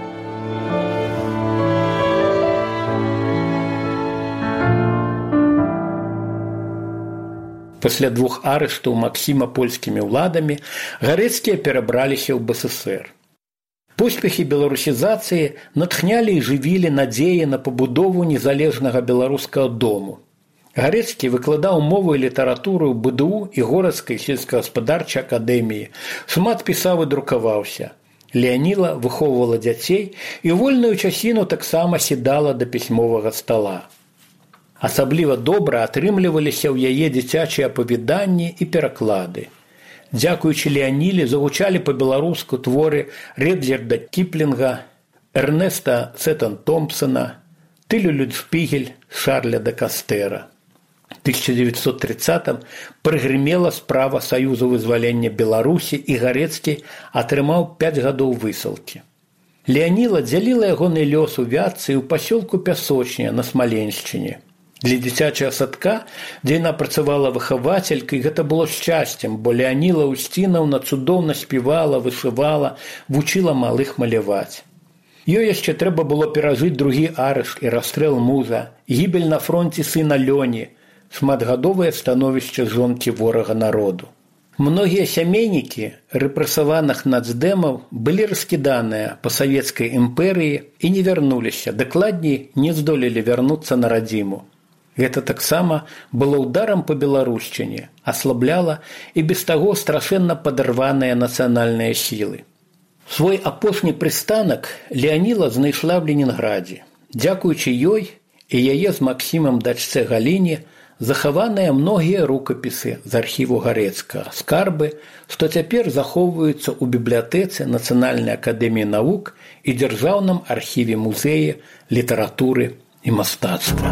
Пасля 2 арыштаў Максіма польскімі ўладамі Гарэцкія перабраліся ў БССР. Поспехі беларусізацыі натхнялі і жывілі надзеі на пабудову незалежнага беларускага дому. Гарэцкі выкладаў мову і літаратуру ў БДУ і горадскай сельскагаспадарчай акадэміі, шмат пісаў і друкаваўся. Леаніла выхоўвала дзяцей і вольную часіну таксама сідала да пісьмовага стала. Асабліва добра атрымліваліся ў яе дзіцячыя апавяданні і пераклады. Дзякуючы Леаніле загучалі па-беларуску творы Ред'ярда Кіплінга, Эрнеста Сеттон-Томпсона, Тылю Людшпігель, Шарля де Кастэра. В 1930-м прыгрымела справа Саюзу вызвалення Беларусі, і Гарэцкі атрымаў 5 гадоў высылкі. Леаніла дзяліла ягоны лёс у Вятцы і ў пасёлку Пясочня на Смаленшчыне. Для дзіцячага садка, дзе яна працавала выхавацелькай, гэта было шчасцем, бо Леаніла Устінаўна цудоўна спявала, вышывала, вучыла малых маляваць. Ёй яшчэ трэба было перажыць 2 арышт і расстрэл мужа, гібель на фронце сына Лёні, шматгадовае становішча жонкі ворага народу. Многія сямейнікі рэпрэсаваных нацдэмаў былі раскіданыя па савецкай імперыі і не вярнуліся, дакладней, не здолелі вярнуцца на радзіму. Гэта таксама было ўдарам па беларушчыне, аслабляла і без таго страшэнна падарваныя нацыянальныя сілы. Свой апошні прыстанак Леаніла знайшла ў Ленінградзе. Дзякуючы ёй і яе з Максімам дачцэ Галіне захаваныя многія рукапісы з архіву Гарэцкага, скарбы, што цяпер захоўваюцца ў бібліятэцы Нацыянальнай акадэміі навук і дзяржаўным архіве музея літаратуры і мастацтва.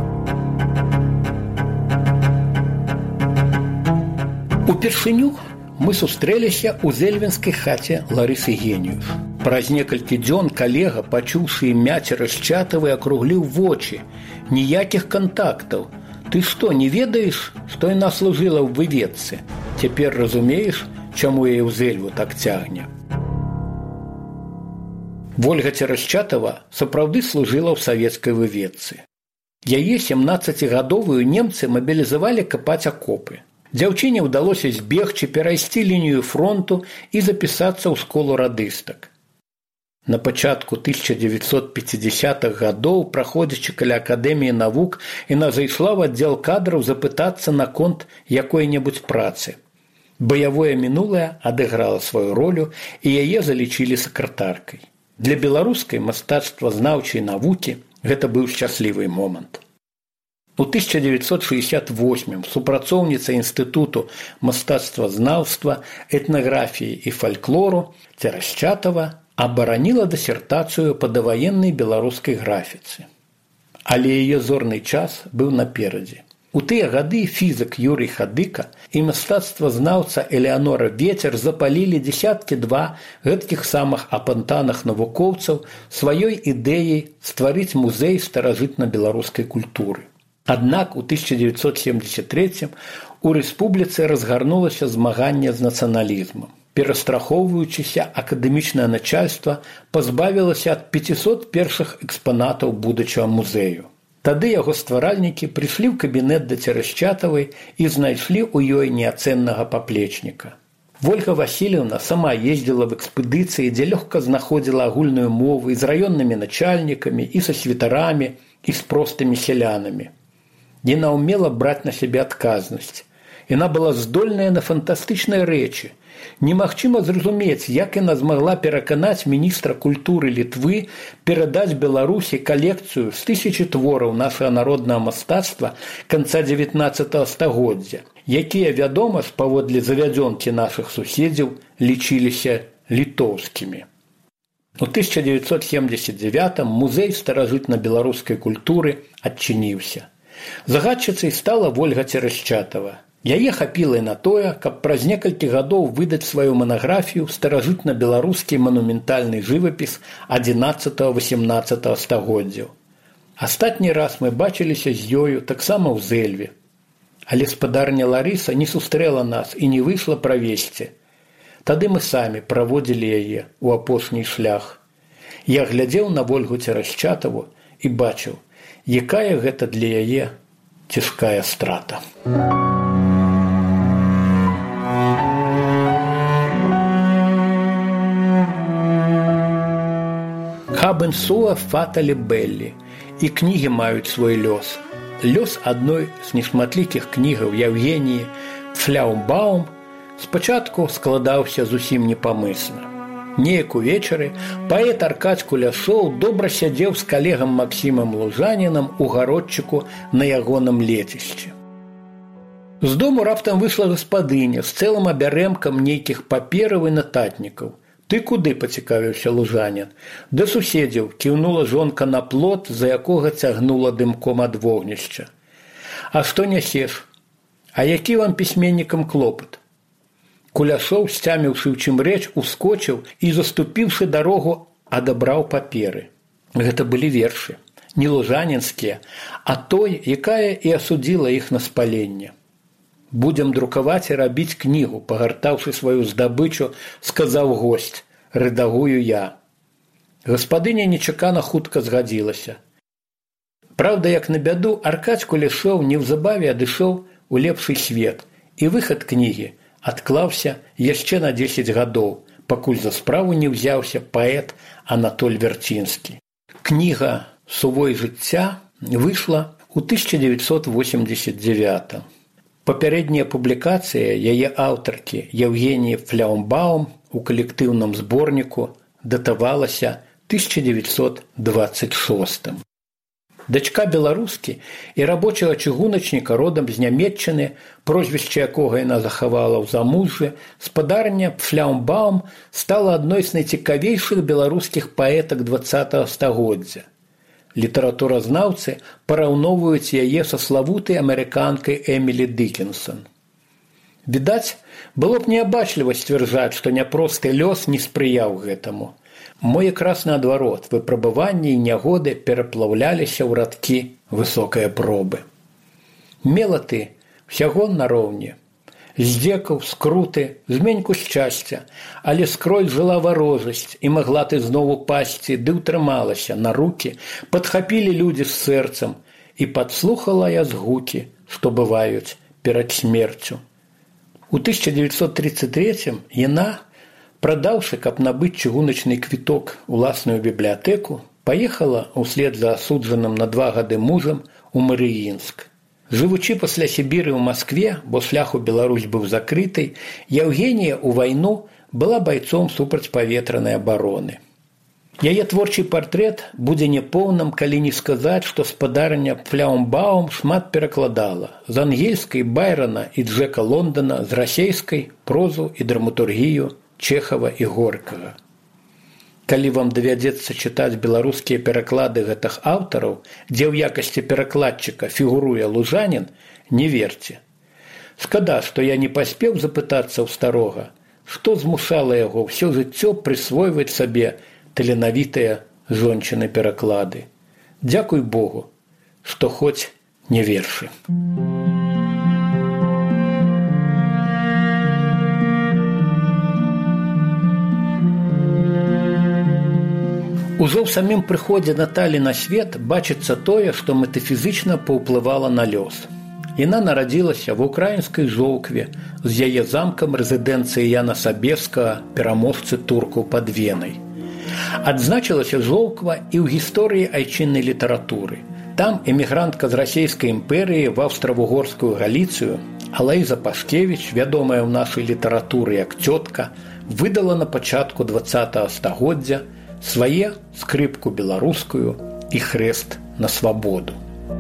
Упершыню мы сустрэліся ў зельвінскай хаце Ларысы Геніюш. Праз некалькі дзён калега, пачуўшы імя Церашчатавай, акругліў вочы. Ніякіх кантактаў. Ты што, не ведаеш, што яна служыла ў выведцы? Цяпер разумееш, чаму яе ў зельву так цягне? Вольга Церашчатава сапраўды служыла ў савецкай выведцы. Яе 17гадовую немцы мабілізавалі капаць акопы. Дзяўчыне ўдалося збегчы, перайсці лінію фронту і запісацца ў школу радыстак. На пачатку 1950-х гадоў, праходзячы каля акадэміі навук, яна зайшла ў аддзел кадраў запытацца наконт якой-небудзь працы. Баявое мінулае адыграла сваю ролю, і яе залічылі сакратаркай. Для беларускай мастацтвазнаўчай навукі гэта быў шчаслівы момант. У 1968-м супрацоўніца Інстытуту мастацтвазнаўства, этнаграфіі і фальклору Церашчатава абараніла дысертацыю па даваеннай беларускай графіцы. Але яе зорны час быў наперадзе. У тыя гады фізік Юрый Хадыка і мастацтвазнаўца Элеанора Вецер запалілі дзесяткі-два гэткіх самых апантаных навукоўцаў сваёй ідэяй стварыць музей старажытна-беларускай культуры. Аднак у 1973 у рэспубліцы разгарнулася змаганне з нацыяналізмам. Перастрахоўваючыся, акадэмічнае начальства пазбавілася ад 500 першых экспанатаў будучага музею. Тады яго стваральнікі прыйшлі ў кабінет да Церэшчатавай і знайшлі ў ёй неацэннага паплечніка. Вольга Васильевна сама ездзіла в экспедыцыі, дзе лёгка знаходзіла агульную мову і з раённымі начальнікамі, і са святарамі, і з простымі сялянамі. Яна ўмела браць на сябе адказнасць. Яна была здольная на фантастычныя рэчы. Немагчыма зразумець, як яна змагла пераканаць міністра культуры Літвы перадаць Беларусі калекцыю з 1000 твораў нашага народнага мастацтва канца 19 стагоддзя, якія, вядома, паводле завядзёнкі нашых суседзяў лічыліся літоўскімі. У 1979 музей старажытна-беларускай культуры адчыніўся. Загадчыцай стала Вольга Церэшчатава. Яе хапіла і на тое, каб праз некалькі гадоў выдаць сваю манаграфію старажытна-беларускі манументальны жывапіс 11-18 стагоддзяў. Астатні раз мы бачыліся з ёю таксама ў Зэльве. Але спадарня Ларыса не сустрэла нас і не выйшла правесці. Тады мы самі праводзілі яе ў апошні шлях. Я глядзеў на Вольгу Церэшчатаву і бачыў, якая гэта для яе цяжкая страта. Хабен суа фаталі беллі, і кнігі маюць свой лёс. Лёс адной з нешматлікіх кнігаў Яўгеніі Фляумбаум спачатку складаўся зусім непамысна. Неяк увечары паэт Аркадзь Куляшоў добра сядзеў з калегам Максімам Лужанінам у гародчыку на ягоным лецішчы. З дому раптам выйшла гаспадыня з цэлым абярэмкам нейкіх папераў і нататнікаў. «Ты куды?» – пацікавіўся Лужанін. «Да суседзяў», – кіўнула жонка на плот, за якога цягнула дымком ад вогнішча. «А што нясеш? А які вам пісьменнікам клопат?» Куляшоў, сцяміўшы ў чым рэч, ускочыў і, заступіўшы дарогу, адабраў паперы. Гэта былі вершы, не лужанінскія, а той, якая і асудзіла іх на спаленне. «Будзем друкаваць і рабіць кнігу», – пагартаўшы сваю здабычу, сказаў госць. «Рэдагую я». Гаспадыня нечакана хутка згадзілася. Праўда, як на бяду, Аркадзь Куляшоў неўзабаве адышоў у лепшы свет, і выхад кнігі адклаўся яшчэ на 10 гадоў, пакуль за справу не ўзяўся паэт Анатоль Верцінскі. Кніга «Сувой жыцця» выйшла ў 1989. Папярэдняя публікацыя яе аўтаркі Яўгеніі Фляумбаум у калектыўным зборніку датавалася 1926. Дачка беларускі і рабочага чыгуначніка родам з Нямецчыны, прозвішча якога яна захавала ў замужжы, спадарня Фляумбаум стала адной з найцікавейшых беларускіх паэтак 20 стагоддзя. Літаратуразнаўцы параўноўваюць яе са славутай амерыканкай Эмілі Дыкенсон. Відаць, было б неабачліва сцвярджаць, што няпросты лёс не спрыяў гэтаму. Мо якраз наадварот, выпрабаванні і нягоды пераплаўляліся ў радкі высокае пробы. Мела ты ўсяго нароўні. Здзекаў, скруты, зменьку шчасця, але скроль жыла варожасць, і магла ты знову пасці, ды ўтрымалася на рукі, падхапілі людзі з сэрцам, і падслухала я згукі, што бываюць перад смерцю. У 1933 яна, прадаўшы, каб набыць чыгуначны квіток уласную бібліятэку, паехала ўслед за асуджаным на 2 гады мужам у Марыінск. Жывучы пасля Сібіры ў Маскве, бо шлях у Беларусь быў закрыты, Яўгенія ў вайну была байцом супрацьпаветранай абароны. Яе творчы партрэт будзе няпоўным, калі не сказаць, што спадарня Фляумбаум шмат перакладала з ангельскай Байрона і Джека Лондона, з расейскай прозу і драматургію Чэхава і Горкага. Калі вам давядзецца чытаць беларускія пераклады гэтых аўтараў, дзе ў якасці перакладчыка фігуруе лужанін, не верце. Шкада, што я не паспеў запытацца ў старога, што змушала яго ўсё жыццё прысвойваць сабе таленавітыя жончыны пераклады. Дзякуй Богу, што хоць не вершы. Ужо ў самім прыходзе Наталі на свет бачыцца тое, што метафізічна паўплывала на лёс. Яна нарадзілася ва ўкраінскай Жоўкве з яе замкам рэзідэнцыі Яна Сабескага, пераможцы туркаў пад Венай. Адзначылася Жоўква і ў гісторыі айчыннай літаратуры. Там эмігрантка з расійскай імперыі в аўстра-вугорскую Галіцыю Алаіза Пашкевіч, вядомая ў нашай літаратуры як цётка, выдала на пачатку 20-го стагоддзя свае скрыпку беларускую і хрэст на свабоду.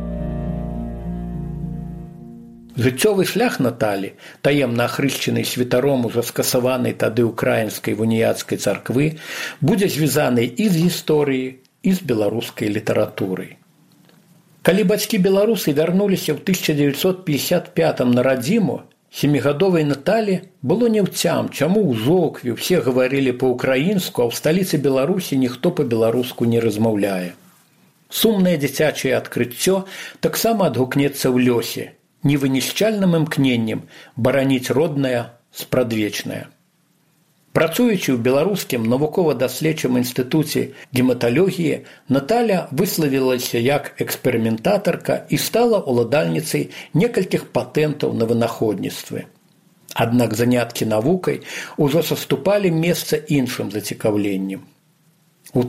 Жыццёвы шлях Наталі, таемна ахрышчанай святаром ужо скасаванай тады ўкраінскай уніяцкай царквы, будзе звязаны і з гісторыяй, і з беларускай літаратурай. Калі бацькі беларусы вярнуліся ў 1955 на радзіму, семігадовай Наталі было неўцям, чаму ў Жоўкве ўсе гаварылі па-ўкраінску, а ў сталіцы Беларусі ніхто па-беларуску не размаўляе. Сумнае дзіцячае адкрыццё таксама адгукнецца ў лёсе, невынішчальным імкненнем бараніць роднае спрадвечнае. Працуючы ў беларускім навукова-даследчым інстытуце гематалогіі, Наталя выславілася як эксперыментатарка і стала уладальніцай некалькіх патэнтаў на вынаходніцтве. Аднак заняткі навукай ужо саступалі месца іншым зацікаўленням. У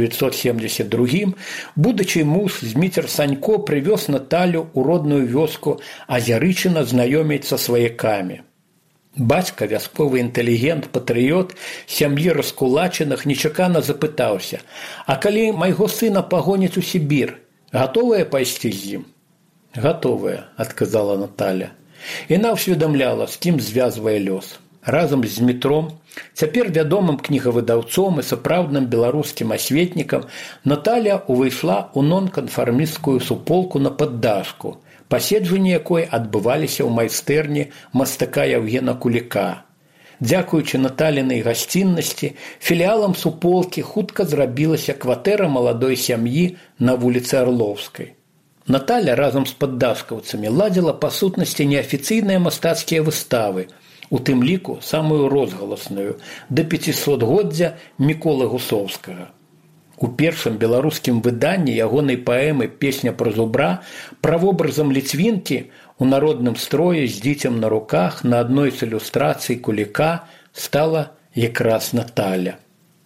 1972 будучы муж Зміцер Санько прывёз Наталю ў родную вёску Азярычына знаёміць са сваякамі. Бацька, вясковы інтэлігент, патрыёт, сям'і раскулачаных, нечакана запытаўся: «А калі майго сына пагоняць у Сібір, гатовая пайсці з ім?» «Гатовая», – адказала Наталя. Яна ўсведамляла, з кім звязвае лёс. Разам з Змітром, цяпер вядомым кнігавыдаўцом і сапраўдным беларускім асветнікам, Наталя ўвайшла ў нонканфармісцкую суполку на Паддашку, паседжанні якой адбываліся ў майстэрні мастака Яўгена Куліка. Дзякуючы Наталінай гасціннасці, філіалам суполкі хутка зрабілася кватэра маладой сям'і на вуліцы Арлоўскай. Наталя разам з паддашкаўцамі ладзіла па сутнасці неафіцыйныя мастацкія выставы, у тым ліку самую розгаласную да 500годдзя Міколы Гусоўскага. У першым беларускім выданні ягонай паэмы «Песня пра зубра» правобразам ліцвінкі у народным строі з дзіцем на руках на адной з ілюстрацый Куліка стала якраз Наталя.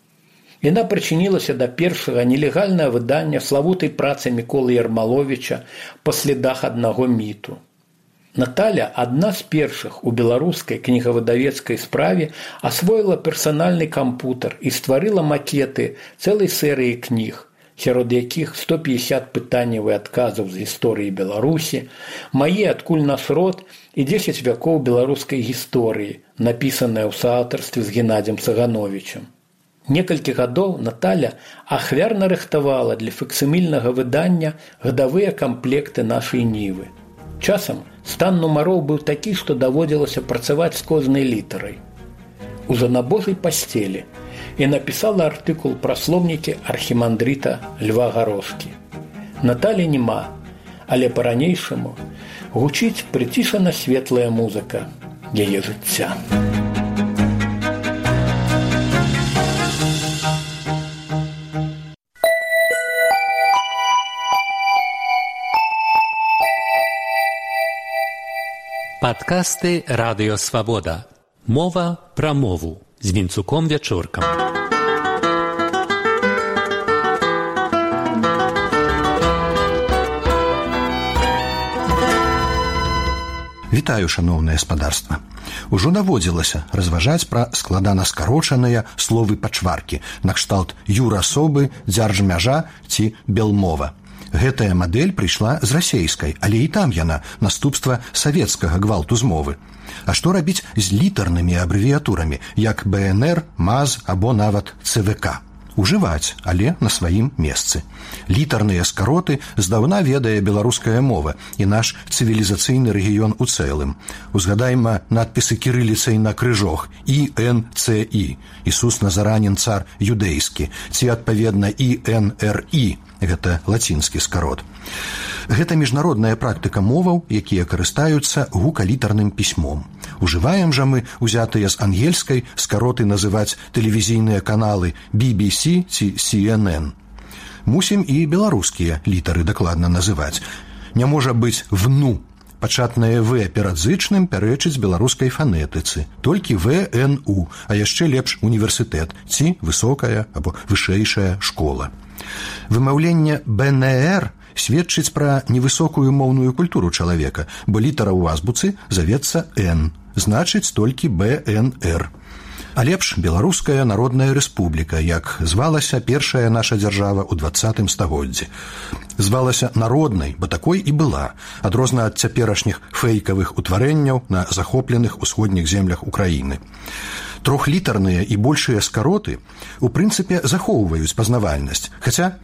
Яна прычынілася да першага нелегальнага выдання славутай працы Міколы Ярмаловіча «Па следах аднаго міту». Наталя адна з першых у беларускай кнігавыдавецкай справе асвоіла персанальны кампутар і стварыла макеты цэлай серыі кніг, сярод якіх 150 пытанняў і адказаў з гісторыі Беларусі, «Мае, адкуль наш род» і 10 вякоў беларускай гісторыі, напісаная ў сааўтарстве з Геннадзем Цагановічам. Некалькі гадоў Наталя ахвярна рыхтавала для факсімільнага выдання гадавыя камплекты нашай нівы. Часам стан нумароў быў такі, што даводзілася працаваць з кожнай літарай. У занабожай пасцелі і напісала артыкул пра слоўнікі архімандрыта Льва Гарошкі. Наталі нема, але па-ранейшаму гучыць прыцішана светлая музыка яе жыцця. Падкасты «Радыё Свабода». Мова пра мову з Вінцуком Вячоркам. Вітаю, шаноўнае спадарства. Ужо даводзілася разважаць пра складана скарочаныя словы-пачваркі, накшталт юрасобы, дзяржмяжа ці белмова. Гэтая мадэль прыйшла з расейскай, але і там яна наступства савецкага гвалту змовы. А што рабіць з літарнымі абрэвіятурамі, як БНР, МАЗ або нават ЦВК? ужываць, але на сваім месцы. Літарныя скароты здаўна ведае беларуская мова і наш цывілізацыйны рэгіён у цэлым. Узгадайма надпісы кірыліцай на крыжох ІНЦІ, Ісус Назаранін цар юдэйскі, ці адпаведна ІНРІ, гэта лацінскі скарот. Гэта міжнародная практыка моваў, якія карыстаюцца гукалітарным пісьмом. Ужываем жа мы узятыя з ангельскай скароты называць тэлевізійныя каналы BBC ці CNN. Мусім і беларускія літары дакладна называць. Не можа быць «вну». Пачатнае «в» перад зычным пярэчыць беларускай фанетыцы. Толькі «ВНУ», а яшчэ лепш універсітэт ці высокая або вышэйшая школа. Вымаўленне «БНР» сведчыць пра невысокую моўную культуру чалавека, бо літара ў азбуцы завецца «Н», значыць толькі «БНР». А лепш Беларуская Народная Рэспубліка, як звалася першая наша дзяржава ў 20 стагоддзі. Звалася народнай, бо такой і была, адрозна ад цяперашніх фэйкавых утварэнняў на захопленых усходніх землях Украіны. Трохлітарныя і большыя скароты у прынцыпе захоўваюць пазнавальнасць, хаця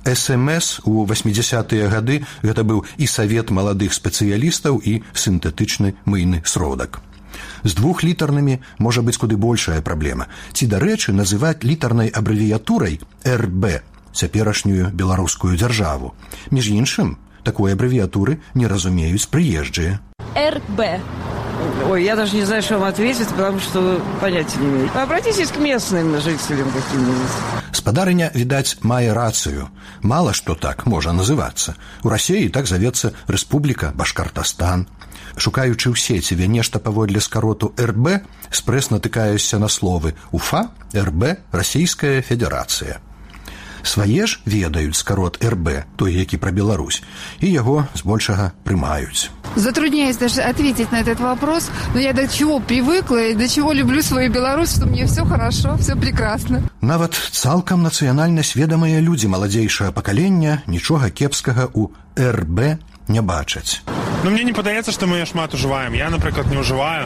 СМС у 80-тыя гады гэта быў і савет маладых спецыялістаў і сінтэтычны мыйны сродак. З двухлітарнымі можа быць куды большая праблема. Ці, дарэчы, называць літарнай абрэвіятурай РБ цяперашнюю беларускую дзяржаву. Між іншым, такой абрэвіятуры не разумеюць прыезджыя. РБ. Ой, я даже не знаю, что вам ответить, потому что понятия не имею. Обратитесь к местным жителям каким-нибудь. Спадарыня, відаць, мае рацыю. Мала што так можа называцца. У Расіі так завецца Рэспубліка Башкартастан. Шукаючы ў сеціве нешта паводле скароту РБ, спрэс натыкаюся на словы УФА, РБ, Расійская Федэрацыя. Свае ж ведаюць скарот РБ, той, які пра Беларусь, і яго збольшага прымаюць. Затрудняюсь даже ответить на этот вопрос, но я до чего привыкла и до чего люблю свою Беларусь, что мне все хорошо, все прекрасно. Нават цалкам нацыянальна сведамыя людзі маладзейшага пакалення нічога кепскага ў РБ не бачаць. Ну, мне не падаецца, што мы шмат ужываем. Я, напрыклад, не ўжываю.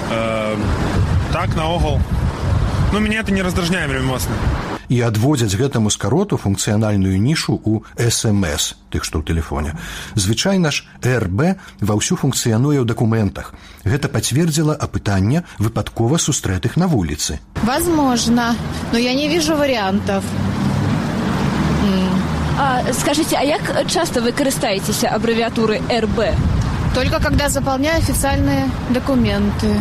Так, наогул. Ну, мяне это не раздражняе вельмі моцна. І адводзяць гэтаму скароту функцыянальную нішу ў СМС, тых, што ў тэлефоне. Звычайна ж РБ ва ўсю функцыянуе ў дакументах. Гэта пацвердзіла апытанне выпадкова сустрэтых на вуліцы. Возможно, но я не вижу вариантов. Скажите, а як часто вы карыстаецеся аббревиатурой РБ? Только когда заполняю официальные документы.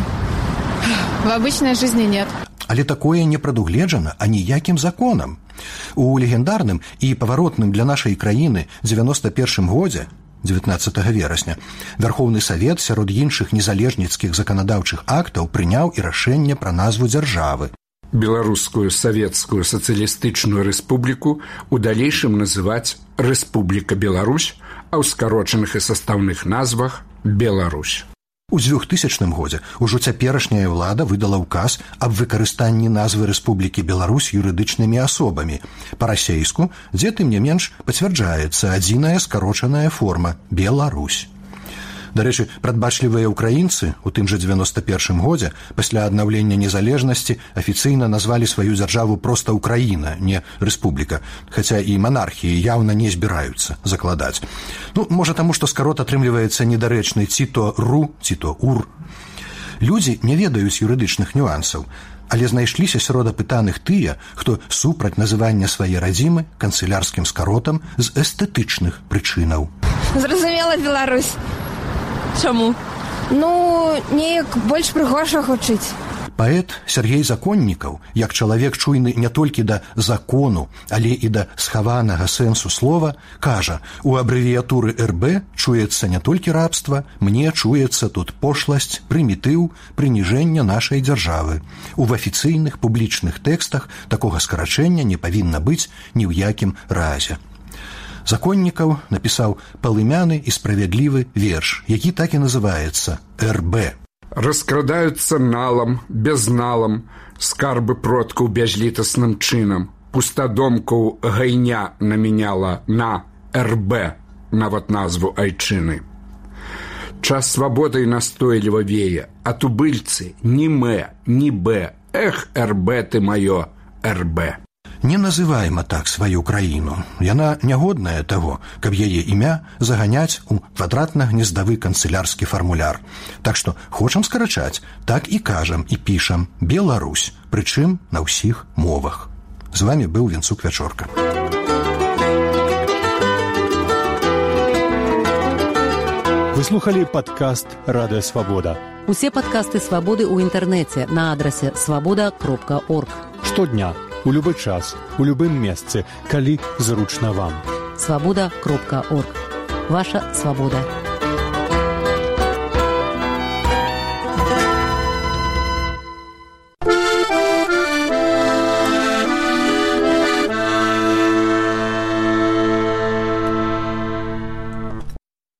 В обычной жизни нет. Але такое не прадугледжана аніякім законам. У легендарным і паваротным для нашай краіны 91 годзе, 19 верасня, Вярхоўны Савет сярод іншых незалежніцкіх заканадаўчых актаў прыняў і рашэнне пра назву дзяржавы. Беларускую савецкую сацыялістычную рэспубліку у далейшым называць Рэспубліка Беларусь, а ў скарочаных і састаўных назвах Беларусь. У 2000 годзе ўжо цяперашняя ўлада выдала ўказ аб выкарыстанні назвы Рэспублікі Беларусь юрыдычнымі асобамі. Па-расейску, дзе тым не менш пацвярджаецца адзіная скарочаная форма Беларусь. Дарэчы, прадбачлівыя ўкраінцы у тым жа 91 годзе пасля аднаўлення незалежнасці афіцыйна назвалі сваю дзяржаву проста Украіна, не Рэспубліка, хаця і манархіі яўна не збіраюцца закладаць. Ну, можа таму, што скарот атрымліваецца недарэчнай ці то РУ, ці то УР. Людзі не ведаюць юрыдычных нюансаў, але знайшліся сярод апытаных тыя, хто супраць называння свае радзімы канцылярскім скаротам з эстэтычных прычынаў. Зразумела, Беларусь. Чаму? Ну, неяк больш прыгожа гучыць. Паэт Сергей Законнікаў, як чалавек чуйны не толькі да закону, але і да схаванага сэнсу слова, кажа, у абрэвіятуры РБ чуецца не толькі рабства, мне чуецца тут пошласць, прымітыў, прыніжэнне нашай дзяржавы. У афіцыйных публічных тэкстах такога скарачэння не павінна быць ні ў якім разе. Законнікаў напісаў палымяны і справядлівы верш, які так і называецца РБ. Раскрадаюцца налам, безналам, скарбы продкаў бязлітасным чынам. Пустадомкаў гайня намяняла на РБ, нават назву айчыны. Час свабодай настойліва вее, а тубыльцы ні мэ, ні бэ, эх, РБ ты маё, РБ. Не называйма так сваю краіну. Яна нягодная таго, каб яе імя заганяць у квадратна-гнездавы канцылярскі фармуляр. Так што хочам скарачаць, так і кажам і пішам Беларусь, прычым на ўсіх мовах. З вами быў Венцук Вячорка. Вы слухали падкаст «Радыё Свабода». Усе падкасты «Свабоды» ў інтэрнэце на адрасе свабода.орг. Штодня, у любы час, у любым месцы, калі зручна вам. Свабода.орг. Ваша свабода.